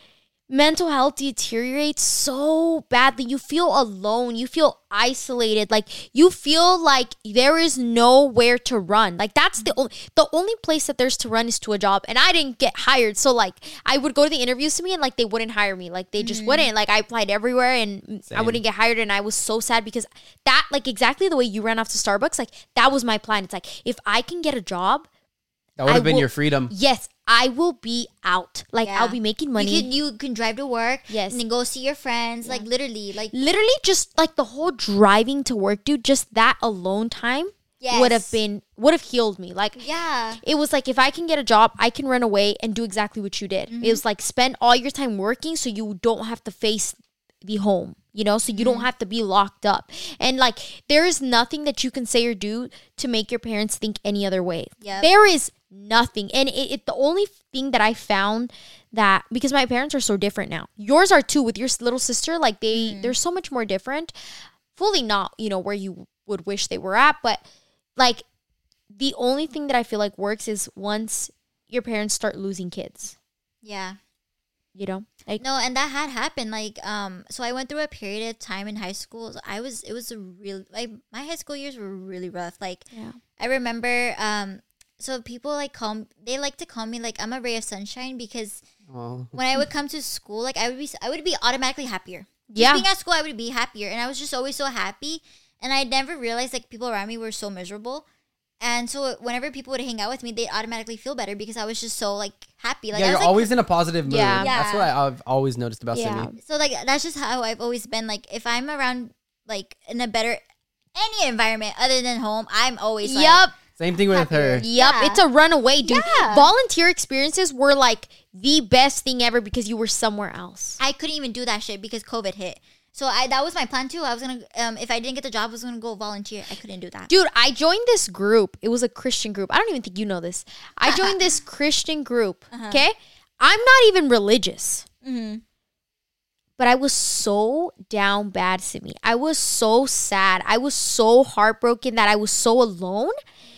mental health deteriorates so badly. You feel alone. You feel isolated. Like, you feel like there is nowhere to run. Like, that's the only, the only place that there's to run is to a job. And I didn't get hired. So, like, I would go to the interviews to me and, like, they wouldn't hire me. Like, they just wouldn't. Like, I applied everywhere and I Same. wouldn't get hired. And I was so sad, because that, like, exactly the way you ran off to Starbucks, like, that was my plan. It's like, if I can get a job, That would have I been will- your freedom. yes, I will be out. Like, Yeah. I'll be making money. You can you can drive to work. Yes. And then go see your friends. Like literally, like Literally, just like the whole driving to work, dude, just that alone time yes. would have been, would have healed me. Like, Yeah. it was like, if I can get a job, I can run away and do exactly what you did. It was like, spend all your time working so you don't have to face the home, you know, so you don't have to be locked up. And like, there is nothing that you can say or do to make your parents think any other way. Yep. There is nothing. And it, it the only thing that I found, that because my parents are so different now, yours are too, with your s- little sister, like they they're so much more different, fully not, you know, where you would wish they were at, but like the only thing that I feel like works is once your parents start losing kids, Yeah. you know, like No, and that had happened. Like, um, so I went through a period of time in high school. So I was, it was a real, like, my high school years were really rough. Like, yeah. I remember, um, so people like call, m- they like to call me like I'm a ray of sunshine, because Well, when I would come to school, like I would be, I would be automatically happier. Just Yeah. being at school, I would be happier, and I was just always so happy. And I never realized like people around me were so miserable. And so whenever people would hang out with me, they'd automatically feel better because I was just so like happy. Like yeah, I you're was like, always in a positive mood. Yeah. That's Yeah. what I, I've always noticed about Yeah. Simi. so like that's just how I've always been. Like if I'm around like in a better any environment other than home, I'm always like, Yep. Same thing with her. Happier. Yep, Yeah. it's a runaway, dude. Yeah. Volunteer experiences were like the best thing ever because you were somewhere else. I couldn't even do that shit because COVID hit. So I that was my plan too. I was gonna um if I didn't get the job, I was gonna go volunteer. I couldn't do that. Dude, I joined this group. It was a Christian group. I don't even think you know this. I joined this Christian group. Okay? I'm not even religious. Mm-hmm. But I was so down bad, Simi. I was so sad. I was so heartbroken that I was so alone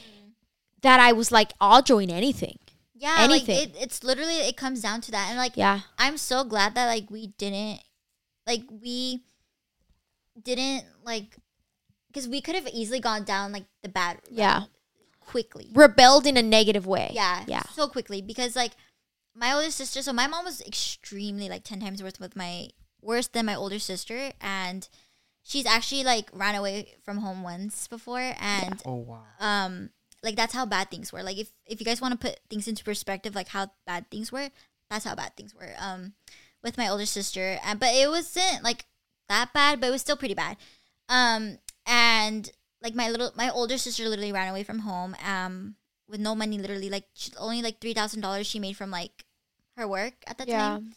that I was like, I'll join anything. Yeah, Anything. like it, it's literally it comes down to that, and like Yeah. I'm so glad that like we didn't, like we didn't like, because we could have easily gone down like the bad route Yeah. quickly. Rebelled in a negative way. Yeah, Yeah. so quickly because like my older sister. So my mom was extremely like ten times worse with my worse than my older sister, and she's actually like ran away from home once before, and Oh wow. um like that's how bad things were. Like if if you guys want to put things into perspective, like how bad things were, that's how bad things were. Um, with my older sister, and but it wasn't like that bad, but it was still pretty bad. Um, and like my little my older sister literally ran away from home. Um, with no money, literally like she, only like three thousand dollars she made from like her work at that Yeah. time.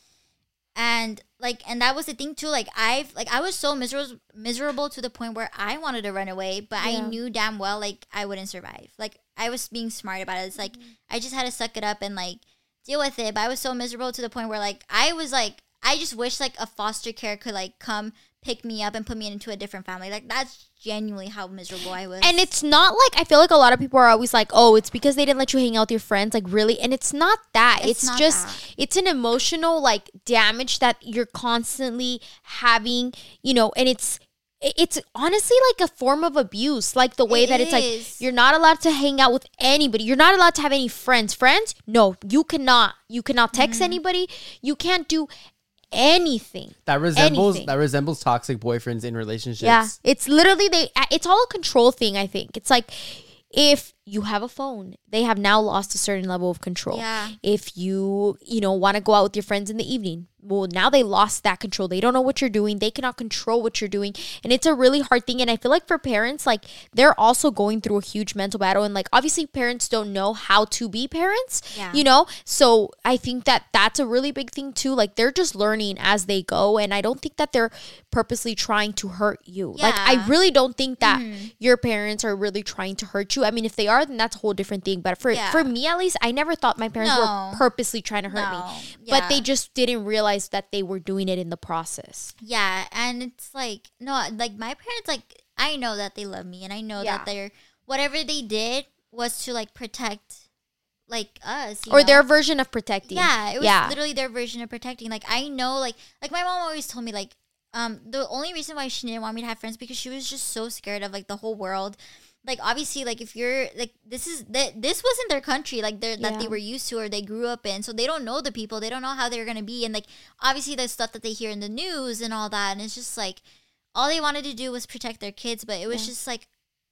And like, and that was the thing too. Like I've like I was so miserable, miserable to the point where I wanted to run away, but I Yeah. knew damn well like I wouldn't survive. Like I was being smart about it. It's like I just had to suck it up and like deal with it. But I was so miserable to the point where like I was like I just wish like a foster care could like come pick me up and put me into a different family. Like that's genuinely how miserable I was. And it's not like, I feel like a lot of people are always like, oh, it's because they didn't let you hang out with your friends. Like, really? And it's not that. It's It's, not just, that. it's an emotional, like, damage that you're constantly having, you know, and it's, it- it's honestly like a form of abuse. Like, the way It that it's like, is. you're not allowed to hang out with anybody. You're not allowed to have any friends. Friends? No, you cannot. You cannot text Mm-hmm. anybody. You can't do anything. That resembles Anything. that resembles toxic boyfriends in relationships. Yeah, it's literally they. It's all a control thing. I think it's like if you have a phone, they have now lost a certain level of control. Yeah. If you you know want to go out with your friends in the evening, well, now they lost that control. They don't know what you're doing. They cannot control what you're doing, and it's a really hard thing. And I feel like for parents, like they're also going through a huge mental battle. And like obviously, parents don't know how to be parents. Yeah. You know, so I think that that's a really big thing too. Like they're just learning as they go, and I don't think that they're purposely trying to hurt you. Like I Yeah. really don't think that your parents are really trying to hurt you. I mean, if they are, then that's a whole different thing. But for Yeah. for me at least, I never thought my parents No. were purposely trying to hurt No. me. Yeah. But they just didn't realize that they were doing it in the process. Yeah, and it's like no, like my parents, like I know that they love me, and I know Yeah. that they're whatever they did was to like protect, like us, you Or know? their version of protecting. yeah, it was Yeah. literally their version of protecting. Like I know, like like my mom always told me, like um the only reason why she didn't want me to have friends because she was just so scared of like the whole world. Like obviously, like if you're like this is that this wasn't their country, like they're that they Yeah. were used to or they grew up in, so they don't know the people, they don't know how they're gonna be, and like obviously the stuff that they hear in the news and all that, and it's just like all they wanted to do was protect their kids, but it was Yeah. just like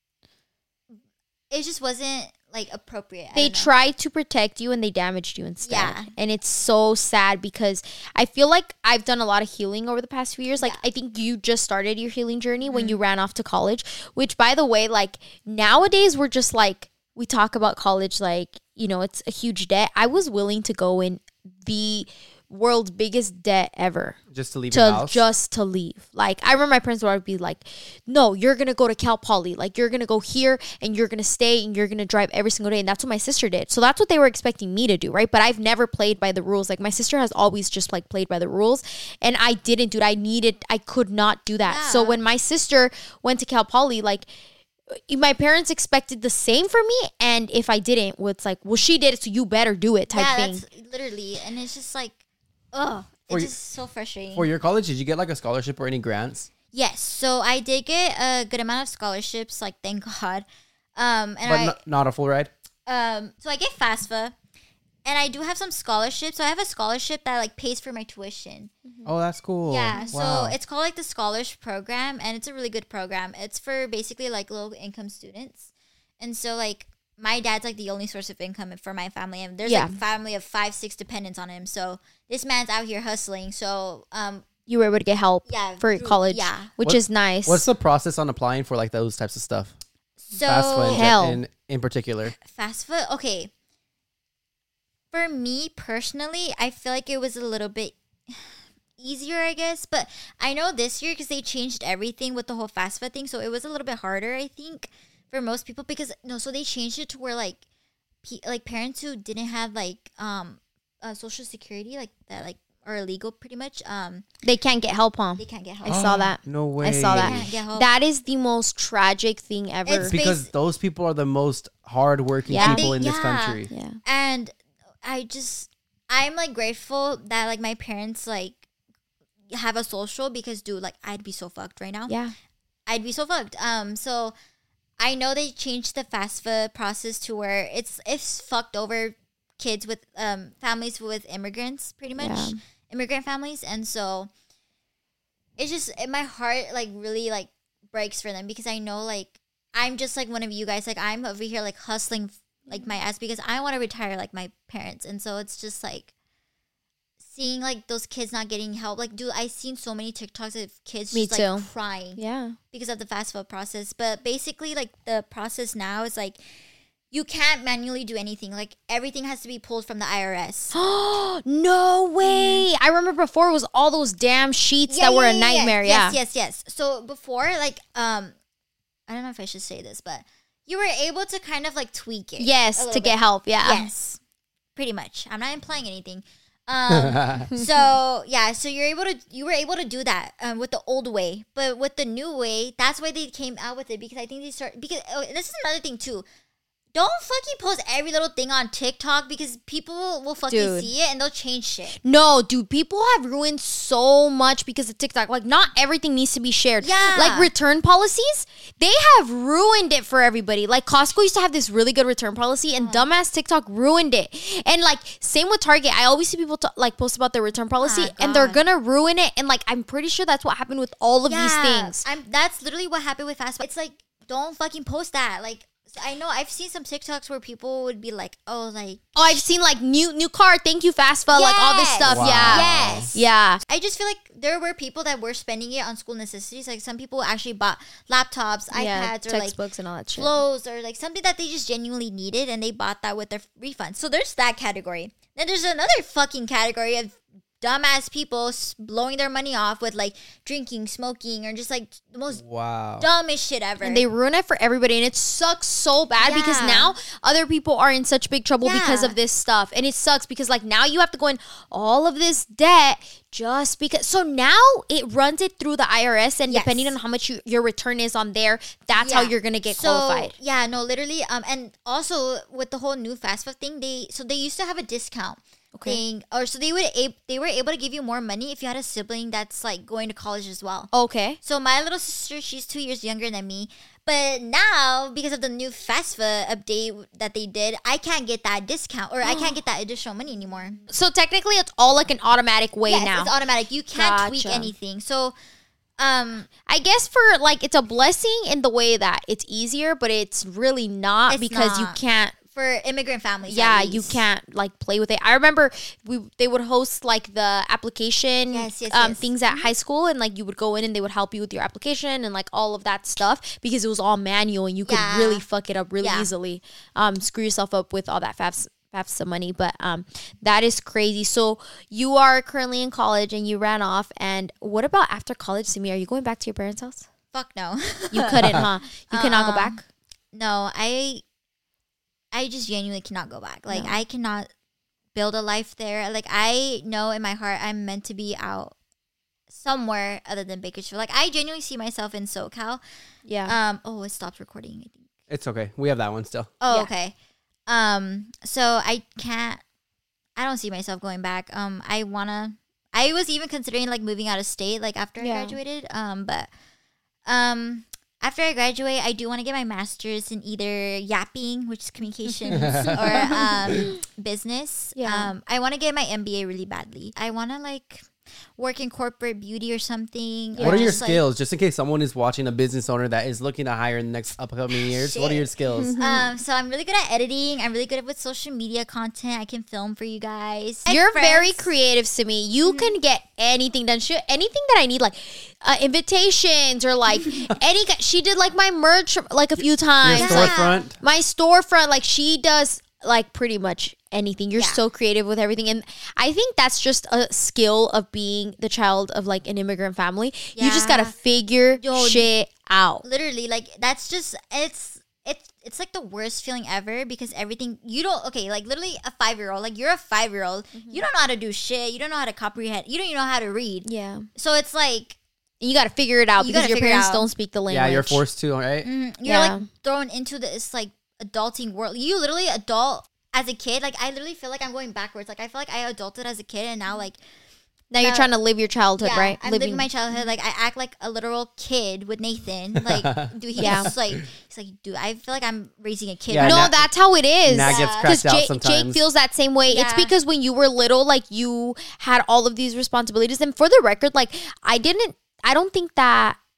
it just wasn't like appropriate. I They don't know. tried to protect you and they damaged you instead. Yeah. And it's so sad because I feel like I've done a lot of healing over the past few years. Like, Yeah. Mm-hmm. I think you just started your healing journey when you ran off to college, which, by the way, like, nowadays we're just like, we talk about college like, you know, it's a huge debt. I was willing to go in the world's biggest debt ever Just to leave your to house. just to leave. Like I remember my parents would be like, "No, you're gonna go to Cal Poly. Like you're gonna go here and you're gonna stay and you're gonna drive every single day." And that's what my sister did. So that's what they were expecting me to do, right? But I've never played by the rules. Like my sister has always just like played by the rules, and I didn't, dude. I needed. I could not do that. So Yeah. when my sister went to Cal Poly, like. My parents expected the same for me, and if I didn't, well, it's like, well, she did it, so you better do it, type yeah, thing. that's literally, and it's just like, oh, For it's you- just so frustrating. For your college, did you get like a scholarship or any grants? Yes, so I did get a good amount of scholarships, like thank God. Um, and But I not, not a full ride? um, so I get FAFSA, and I do have some scholarships. So I have a scholarship that like pays for my tuition. Oh, that's cool. Yeah, Wow. so it's called like the Scholars Program, and it's a really good program. It's for basically like low income students, and so like my dad's like the only source of income for my family, and there's Yeah. like a family of five, six dependents on him. So this man's out here hustling. So um, You were able to get help yeah, for through- college, Yeah. which What- is nice. What's the process on applying for like those types of stuff? So FAFSA in, Hell. in, in particular. FAFSA, okay. For me personally, I feel like it was a little bit easier, I guess. But I know this year because they changed everything with the whole FAFSA thing, so it was a little bit harder, I think, for most people because no, so they changed it to where like, pe- like parents who didn't have like um, uh, social security, like that, like are illegal, pretty much. Um, They can't get help, huh? they can't get help. I saw that. No way. I saw that. They can't get help. That is the most tragic thing ever. It's Because basi- those people are the most hardworking Yeah. people They- in this yeah. country. yeah. And I just I'm like grateful that like my parents like have a social because dude, like I'd be so fucked right now. Yeah. I'd be so fucked. Um so I know they changed the FAFSA process to where it's it's fucked over kids with um families with immigrants pretty much. Yeah. Immigrant families, and so it's just it, my heart like really like breaks for them because I know like I'm just like one of you guys. Like I'm over here like hustling like my ass because I want to retire like my parents, and so it's just like seeing like those kids not getting help. Like, dude, I've seen so many TikToks of kids Me just too. like crying Yeah. because of the FAFSA process. But basically, like the process now is like you can't manually do anything. Like everything has to be pulled from the I R S. No way. I remember before it was all those damn sheets that were a nightmare. Yeah. Yes, yes, yes. So before, like, um, I don't know if I should say this, but you were able to kind of like tweak it. a Yes, little to bit. get help. Yeah. Yes, pretty much. I'm not implying anything. Um, so yeah, so you're able to you were able to do that um, with the old way, but with the new way, that's why they came out with it because I think they start because oh, this is another thing too. Don't fucking post every little thing on TikTok because people will fucking Dude. see it and they'll change shit. No, dude, people have ruined so much because of TikTok. Like, not everything needs to be shared. Yeah. Like, return policies, they have ruined it for everybody. Like, Costco used to have this really good return policy, and dumbass TikTok ruined it. And, like, same with Target. I always see people, t- like, post about their return policy, my and they're God. gonna ruin it. And, like, I'm pretty sure that's what happened with all of these things. I'm, that's literally what happened with Fast. It's like, don't fucking post that. Like, I know I've seen some TikToks where people would be like, oh, like, Oh, I've seen, like, new new car, thank you, FAFSA, like, all this Yes. stuff. Wow. Yeah. yes. Yeah. I just feel like there were people that were spending it on school necessities. Like, some people actually bought laptops, Yeah, iPads, or like textbooks and all that shit. clothes, or like something that they just genuinely needed and they bought that with their refund. So there's that category. Then there's another fucking category of dumbass people s- blowing their money off with like drinking, smoking, or just like the most Wow. dumbest shit ever. And they ruin it for everybody, and it sucks so bad because Yeah. now other people are in such big trouble because Yeah. of this stuff. And it sucks because, like, now you have to go in all of this debt just because. So now it runs it through the I R S, and Yes. depending on how much you, your return is on there, that's how Yeah. you're gonna get So, qualified. Yeah, no, literally. Um, and also with the whole new fast food thing, they so they used to have a discount Okay. thing, or so they would a- they were able to give you more money if you had a sibling that's like going to college as well. Okay. So my little sister, she's two years younger than me, but now because of the new FAFSA update that they did, I can't get that discount or I can't get that additional money anymore. So technically, it's all like an automatic way Yes, now. it's automatic. You can't tweak Gotcha. anything. So, um, I guess for like it's a blessing in the way that it's easier, but it's really not It's because you not. can't. for immigrant families, Yeah, at you least. can't like play with it. I remember we they would host like the application Yes, yes, um, yes. things at high school, and like you would go in and they would help you with your application and like all of that stuff because it was all manual and you could Yeah. really fuck it up really Yeah. easily. Um, screw yourself up with all that FAFSA. FAFSA money, but um, that is crazy. So you are currently in college and you ran off. And what about after college, Simi? Are you going back to your parents' house? Fuck no. You couldn't, huh? You cannot go Uh-uh. back. No, I I just genuinely cannot go back. Like No. I cannot build a life there. Like I know in my heart I'm meant to be out somewhere other than Bakersfield. Like I genuinely see myself in SoCal. Yeah. Um oh, it stopped recording, I think. It's okay. We have that one still. Oh, Yeah. okay. Um so I can't I don't see myself going back. Um I want to I was even considering like moving out of state like after Yeah. I graduated. Um but um after I graduate, I do want to get my master's in either yapping, which is communications, or um, business. Yeah. Um, I want to get my M B A really badly. I want to like work in corporate beauty or something. What or are your just, like, skills? Just in case someone is watching, a business owner that is looking to hire in the next upcoming years. What are your Shit. skills? Um, so I'm really good at editing. I'm really good with social media content. I can film for you guys. My You're very friends- creative, Simi. You can get anything done. She, anything that I need, like uh, invitations or like any. ki- She did like my merch like a few Your times. Yeah. Like storefront. my storefront, like she does like pretty much anything. You're Yeah. so creative with everything, and I think that's just a skill of being the child of like an immigrant family. You just gotta Yeah. figure Yo, shit out. Literally, like that's just it's it's it's like the worst feeling ever because everything you don't okay like literally a five year old like you're a five year old you don't know how to do shit, you don't know how to comprehend, you don't even know how to read. Yeah, So it's like you gotta figure it out You because gotta your figure it parents out. don't speak the language. Yeah, you're forced to, right? mm, you're Yeah. like thrown into this like adulting world. You literally adult as a kid. Like I literally feel like I'm going babackwards. Like I feel like I adulted as a kid and now like Now you're No. trying to live your childhood, yeah, right? I'm living my childhood. Like I act like a literal kid with Nathan. Like dude, he's Yeah. like he's like dude. I feel like I'm raising a kid. Yeah, right No, Nat- that's how it is. Nat gets Yeah. Because cracked out Jake, sometimes. Jake feels that same way. It's Yeah. because when you were little, like you had all of these responsibilities. And for the record, like I didn't, I don't think that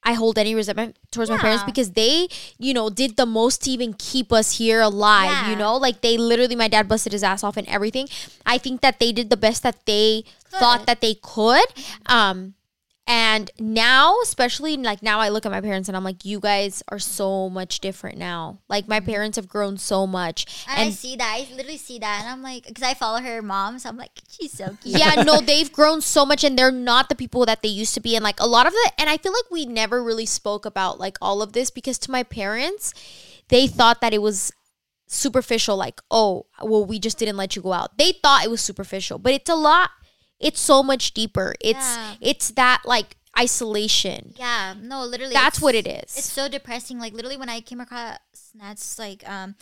I hold any resentment towards my parents Yeah. because they, you know, did the most to even keep us here alive, Yeah. you know? Like they literally, my dad busted his ass off and everything. I think that they did the best that they thought Could. that they could. Um, and now, especially like now I look at my parents and I'm like, you guys are so much different now. Like my parents have grown so much. And, I And see that. I literally see that. And I'm like, because I follow her mom. So I'm like, she's so cute. yeah, no, they've grown so much and they're not the people that they used to be. And like a lot of the, and I feel like we never really spoke about like all of this because to my parents, they thought that it was superficial. Like, oh, well, we just didn't let you go out. They thought it was superficial, but it's a lot. It's so much deeper. It's, Yeah. it's that like isolation. Yeah, no, literally. That's it's- what it is. It's so depressing. Like literally, when I came across Nat's like um,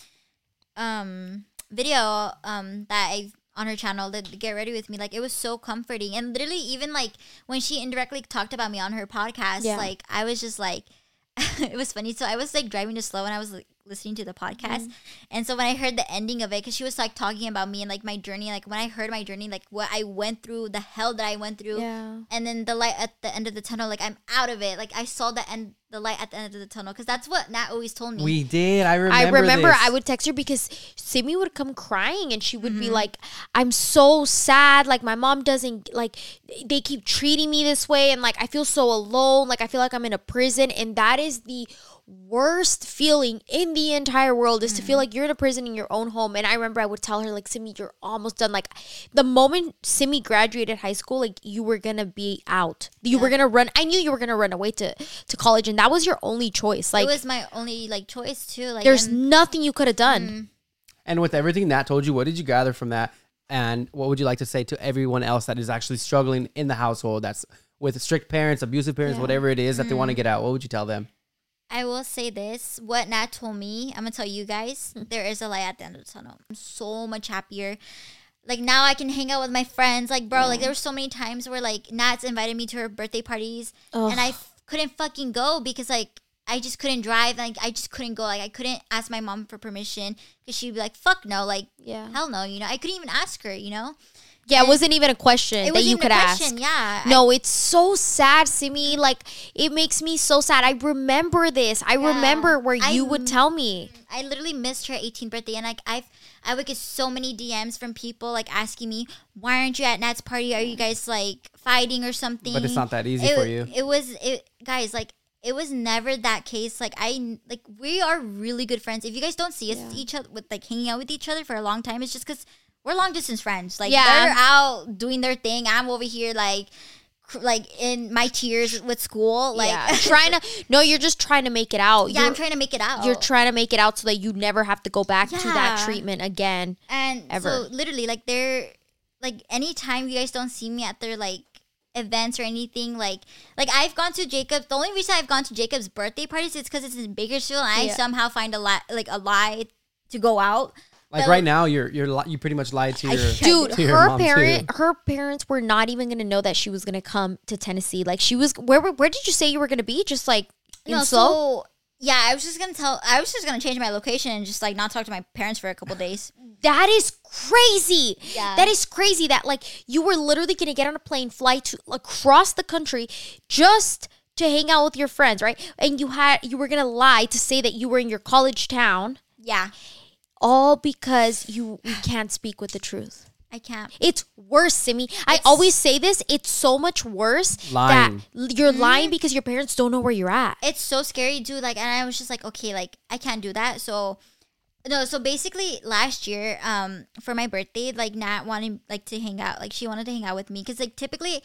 um video um that I on her channel that Get Ready With Me, like it was so comforting. And literally, even like when she indirectly talked about me on her podcast, Yeah. like I was just like, it was funny. So I was like driving to slow and I was like listening to the podcast, Mm-hmm. and so when I heard the ending of it, because she was like talking about me and like my journey, like when I heard my journey, like what I went through, the hell that I went through, Yeah. and then the light at the end of the tunnel, like I'm out of it. Like I saw the end, the light at the end of the tunnel, because that's what Nat always told me. We did. I remember. I remember this. I would text her because Simi would come crying and she would Mm-hmm. be like, I'm so sad. Like, my mom doesn't, like, they keep treating me this way. And, like, I feel so alone. Like, I feel like I'm in a prison. And that is the worst feeling in the entire world is to Mm. feel like you're in a prison in your own home. And I remember I would tell her, like, Simi, you're almost done. Like, the moment Simi graduated high school, like, you were gonna be out. You were gonna run. I knew you were gonna run away to, to college. And that was your only choice. Like, it was my only like choice too. Like there's and- nothing you could have done. And with everything Nat told you, what did you gather from that? And what would you like to say to everyone else that is actually struggling in the household, that's with strict parents, abusive parents, Yeah. whatever it is that they Mm. want to get out? What would you tell them? I will say this: what Nat told me, I'm gonna tell you guys. Hmm. There is a light at the end of the tunnel. I'm so much happier. Like now, I can hang out with my friends. Like bro, like there were so many times where like Nat's invited me to her birthday parties, Ugh. and I f- couldn't fucking go because like I just couldn't drive. Like I just couldn't go. Like I couldn't ask my mom for permission because she'd be like, "Fuck no!" Like Yeah. hell no. You know, I couldn't even ask her. You know, Yeah, it wasn't even a question it that was you even could a ask. question. Yeah. No, it's so sad, Simi. Like, it makes me so sad. I remember this. I Yeah. remember where I you would m- tell me. I literally missed her eighteenth birthday, and like I've I would get so many D Ms from people like asking me, "Why aren't you at Nat's party? Are you guys like fighting or something?" But it's not that easy it, for you. It was it guys like it was never that case. Like I like we are really good friends. If you guys don't see us Yeah. each other with like hanging out with each other for a long time, it's just because we're long distance friends. Like Yeah. they're out doing their thing. I'm over here like cr- like in my tears with school. Like yeah, trying to. No, you're just trying to make it out. yeah, you're, I'm trying to make it out. You're trying to make it out so that you never have to go back to that Yeah. treatment again. And Ever. so literally like they're like anytime you guys don't see me at their like events or anything, like like I've gone to Jacob's, the only reason I've gone to Jacob's birthday parties is because it's in Bakersfield and I Yeah. somehow find a lie like a lie to go out. Like But, right now, you're you're li- you pretty much lied to I- your Dude, to your her mom, too. parent, her parents were not even gonna know that she was gonna come to Tennessee. Like she was. Where were- where did you say you were gonna be? Just like in No, Slow? so yeah, I was just gonna tell I was just gonna change my location and just like not talk to my parents for a couple days. That is crazy. Yeah. That is crazy that like you were literally going to get on a plane, fly to across the country just to hang out with your friends, right? And you had you were going to lie to say that you were in your college town, Yeah. all because you, you can't speak with the truth. I can't. It's worse, Simi. I It's- always say this. It's so much worse Lying. that l- you're lying because your parents don't know where you're at. It's so scary, dude. Like, and I was just like, okay, like I can't do that. So, no. So basically, last year, um, for my birthday, like Nat wanted like to hang out. Like she wanted to hang out with me because like typically,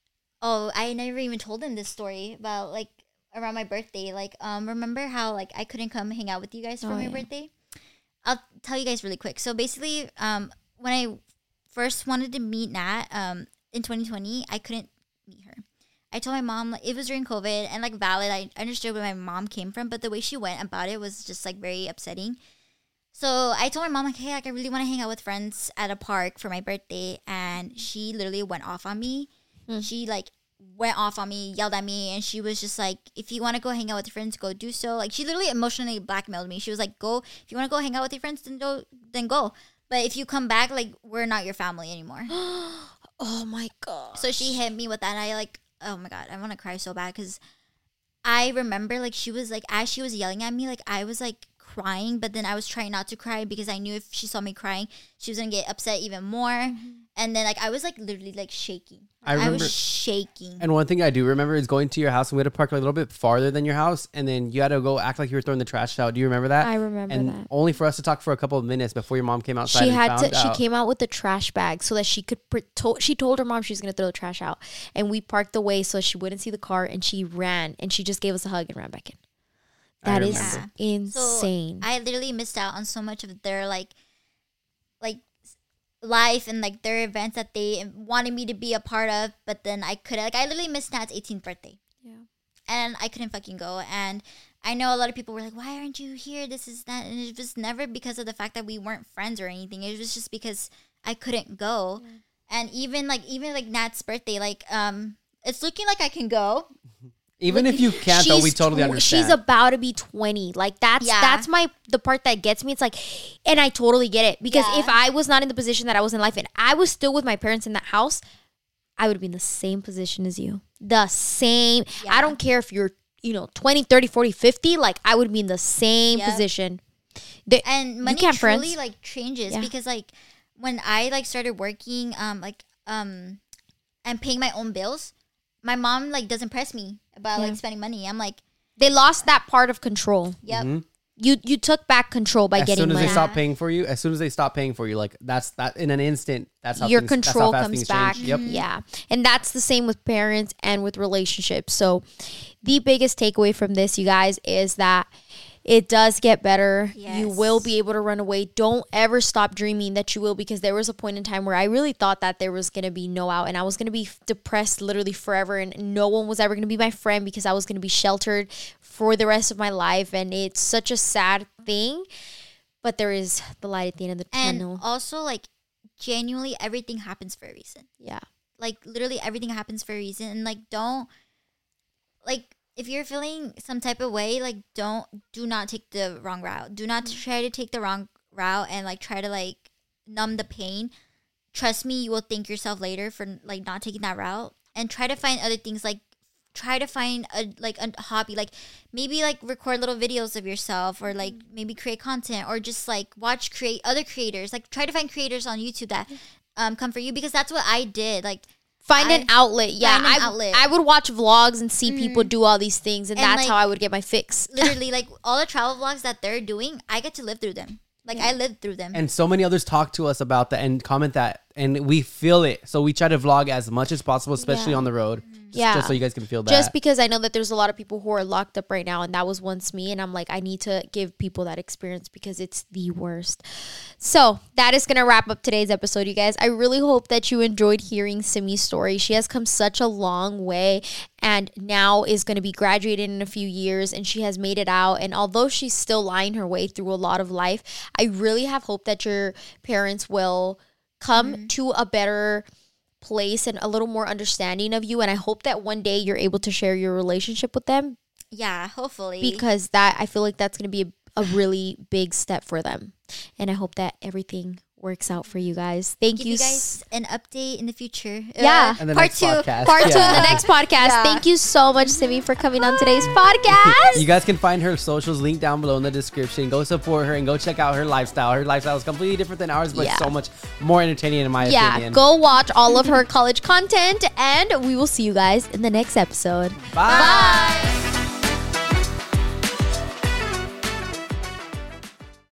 oh, I never even told them this story about like around my birthday. Like, um, remember how like I couldn't come hang out with you guys for Oh, my yeah. birthday? I'll tell you guys really quick. So basically, um, when I first wanted to meet Nat, um, in twenty twenty, I couldn't meet her. I told my mom, like, it was during COVID and like valid. I understood where my mom came from, but the way she went about it was just like very upsetting. So I told my mom, like, hey, like I really want to hang out with friends at a park for my birthday, and she literally went off on me. Hmm. She like went off on me, yelled at me, and she was just like, if you want to go hang out with your friends, go do so. Like she literally emotionally blackmailed me. She was like, go, if you want to go hang out with your friends, then go, then go. But if you come back, like we're not your family anymore. Oh my god. So she hit me with that, and I like, oh my god, I want to cry so bad because I remember like she was like, as she was yelling at me, like I was like crying, but then I was trying not to cry because I knew if she saw me crying, she was gonna get upset even more. Mm-hmm. And then like I was like literally like shaking. I, remember, I was shaking. And one thing I do remember is going to your house, and we had to park a little bit farther than your house, and then you had to go act like you were throwing the trash out. Do you remember that? I remember and that. Only for us to talk for a couple of minutes before your mom came outside. She and had found to. out. She came out with the trash bag so that she could. Pre- to- she told her mom she was gonna throw the trash out, and we parked away so she wouldn't see the car. And she ran, and she just gave us a hug and ran back in. That is remember. insane. So I literally missed out on so much of their like, like life and like their events that they wanted me to be a part of, but then I couldn't. Like I literally missed Nat's eighteenth birthday. Yeah. And I couldn't fucking go. And I know a lot of people were like, "Why aren't you here? This is that." And it was never because of the fact that we weren't friends or anything. It was just because I couldn't go. Yeah. And even like even like Nat's birthday, like um, it's looking like I can go. Even Look, if you can't, though, we totally tw- understand. She's about to be twenty. Like that's yeah. that's my the part that gets me. It's like, and I totally get it because yeah. if I was not in the position that I was in life and I was still with my parents in that house, I would be in the same position as you. The same. Yeah. I don't care if you're, you know, twenty, thirty, forty, fifty. Like I would be in the same yep. position. The, and money truly friends. like changes yeah. because like when I like started working, um, like um, and paying my own bills, my mom like doesn't press me about yeah. like spending money. I'm like, they lost that part of control. Yep. Mm-hmm. You you took back control by as getting money. As soon as they stop paying for you, as soon as they stop paying for you, like that's that in an instant. That's how your things, control that's how comes back. Change. Yep. Yeah, and that's the same with parents and with relationships. So, the biggest takeaway from this, you guys, is that it does get better. Yes. You will be able to run away. Don't ever stop dreaming that you will, because there was a point in time where I really thought that there was going to be no out and I was going to be depressed literally forever and no one was ever going to be my friend because I was going to be sheltered for the rest of my life. And it's such a sad thing, but there is the light at the end of the and tunnel. And also, like, genuinely, everything happens for a reason. Yeah. Like, literally everything happens for a reason. And, like, don't, like, if you're feeling some type of way, like, don't, do not take the wrong route. Do not mm-hmm. try to take the wrong route and, like, try to, like, numb the pain. Trust me, you will thank yourself later for, like, not taking that route. And try to find other things, like, try to find, a like, a hobby. Like, maybe, like, record little videos of yourself or, like, maybe create content or just, like, watch create other creators. Like, try to find creators on YouTube that um come for you, because that's what I did. Like, Find I, an outlet. Yeah, an I, outlet. I would watch vlogs and see mm-hmm. people do all these things, and, and that's like, how I would get my fix. Literally, like, all the travel vlogs that they're doing, I get to live through them. Like, yeah. I lived through them. And so many others talk to us about that and comment that, and we feel it. So we try to vlog as much as possible, especially yeah. on the road. Just, yeah. just so you guys can feel that. Just because I know that there's a lot of people who are locked up right now, and that was once me, and I'm like, I need to give people that experience because it's the worst. So that is going to wrap up today's episode, you guys. I really hope that you enjoyed hearing Simi's story. She has come such a long way and now is going to be graduated in a few years, and she has made it out. And although she's still lying her way through a lot of life, I really have hope that your parents will come mm-hmm. to a better place and a little more understanding of you. And I hope that one day you're able to share your relationship with them. Yeah, hopefully. Because that, I feel like that's going to be a, a really big step for them. And I hope that everything works out for you guys. Thank Give you. you guys an update in the future. Yeah. Uh, part two. Podcast. Part yeah. two of the next podcast. Yeah. Thank you so much, Simi, for coming on today's podcast. You guys can find her socials linked down below in the description. Go support her and go check out her lifestyle. Her lifestyle is completely different than ours, but yeah. so much more entertaining in my yeah. opinion. Go watch all of her college content, and we will see you guys in the next episode. Bye. Bye.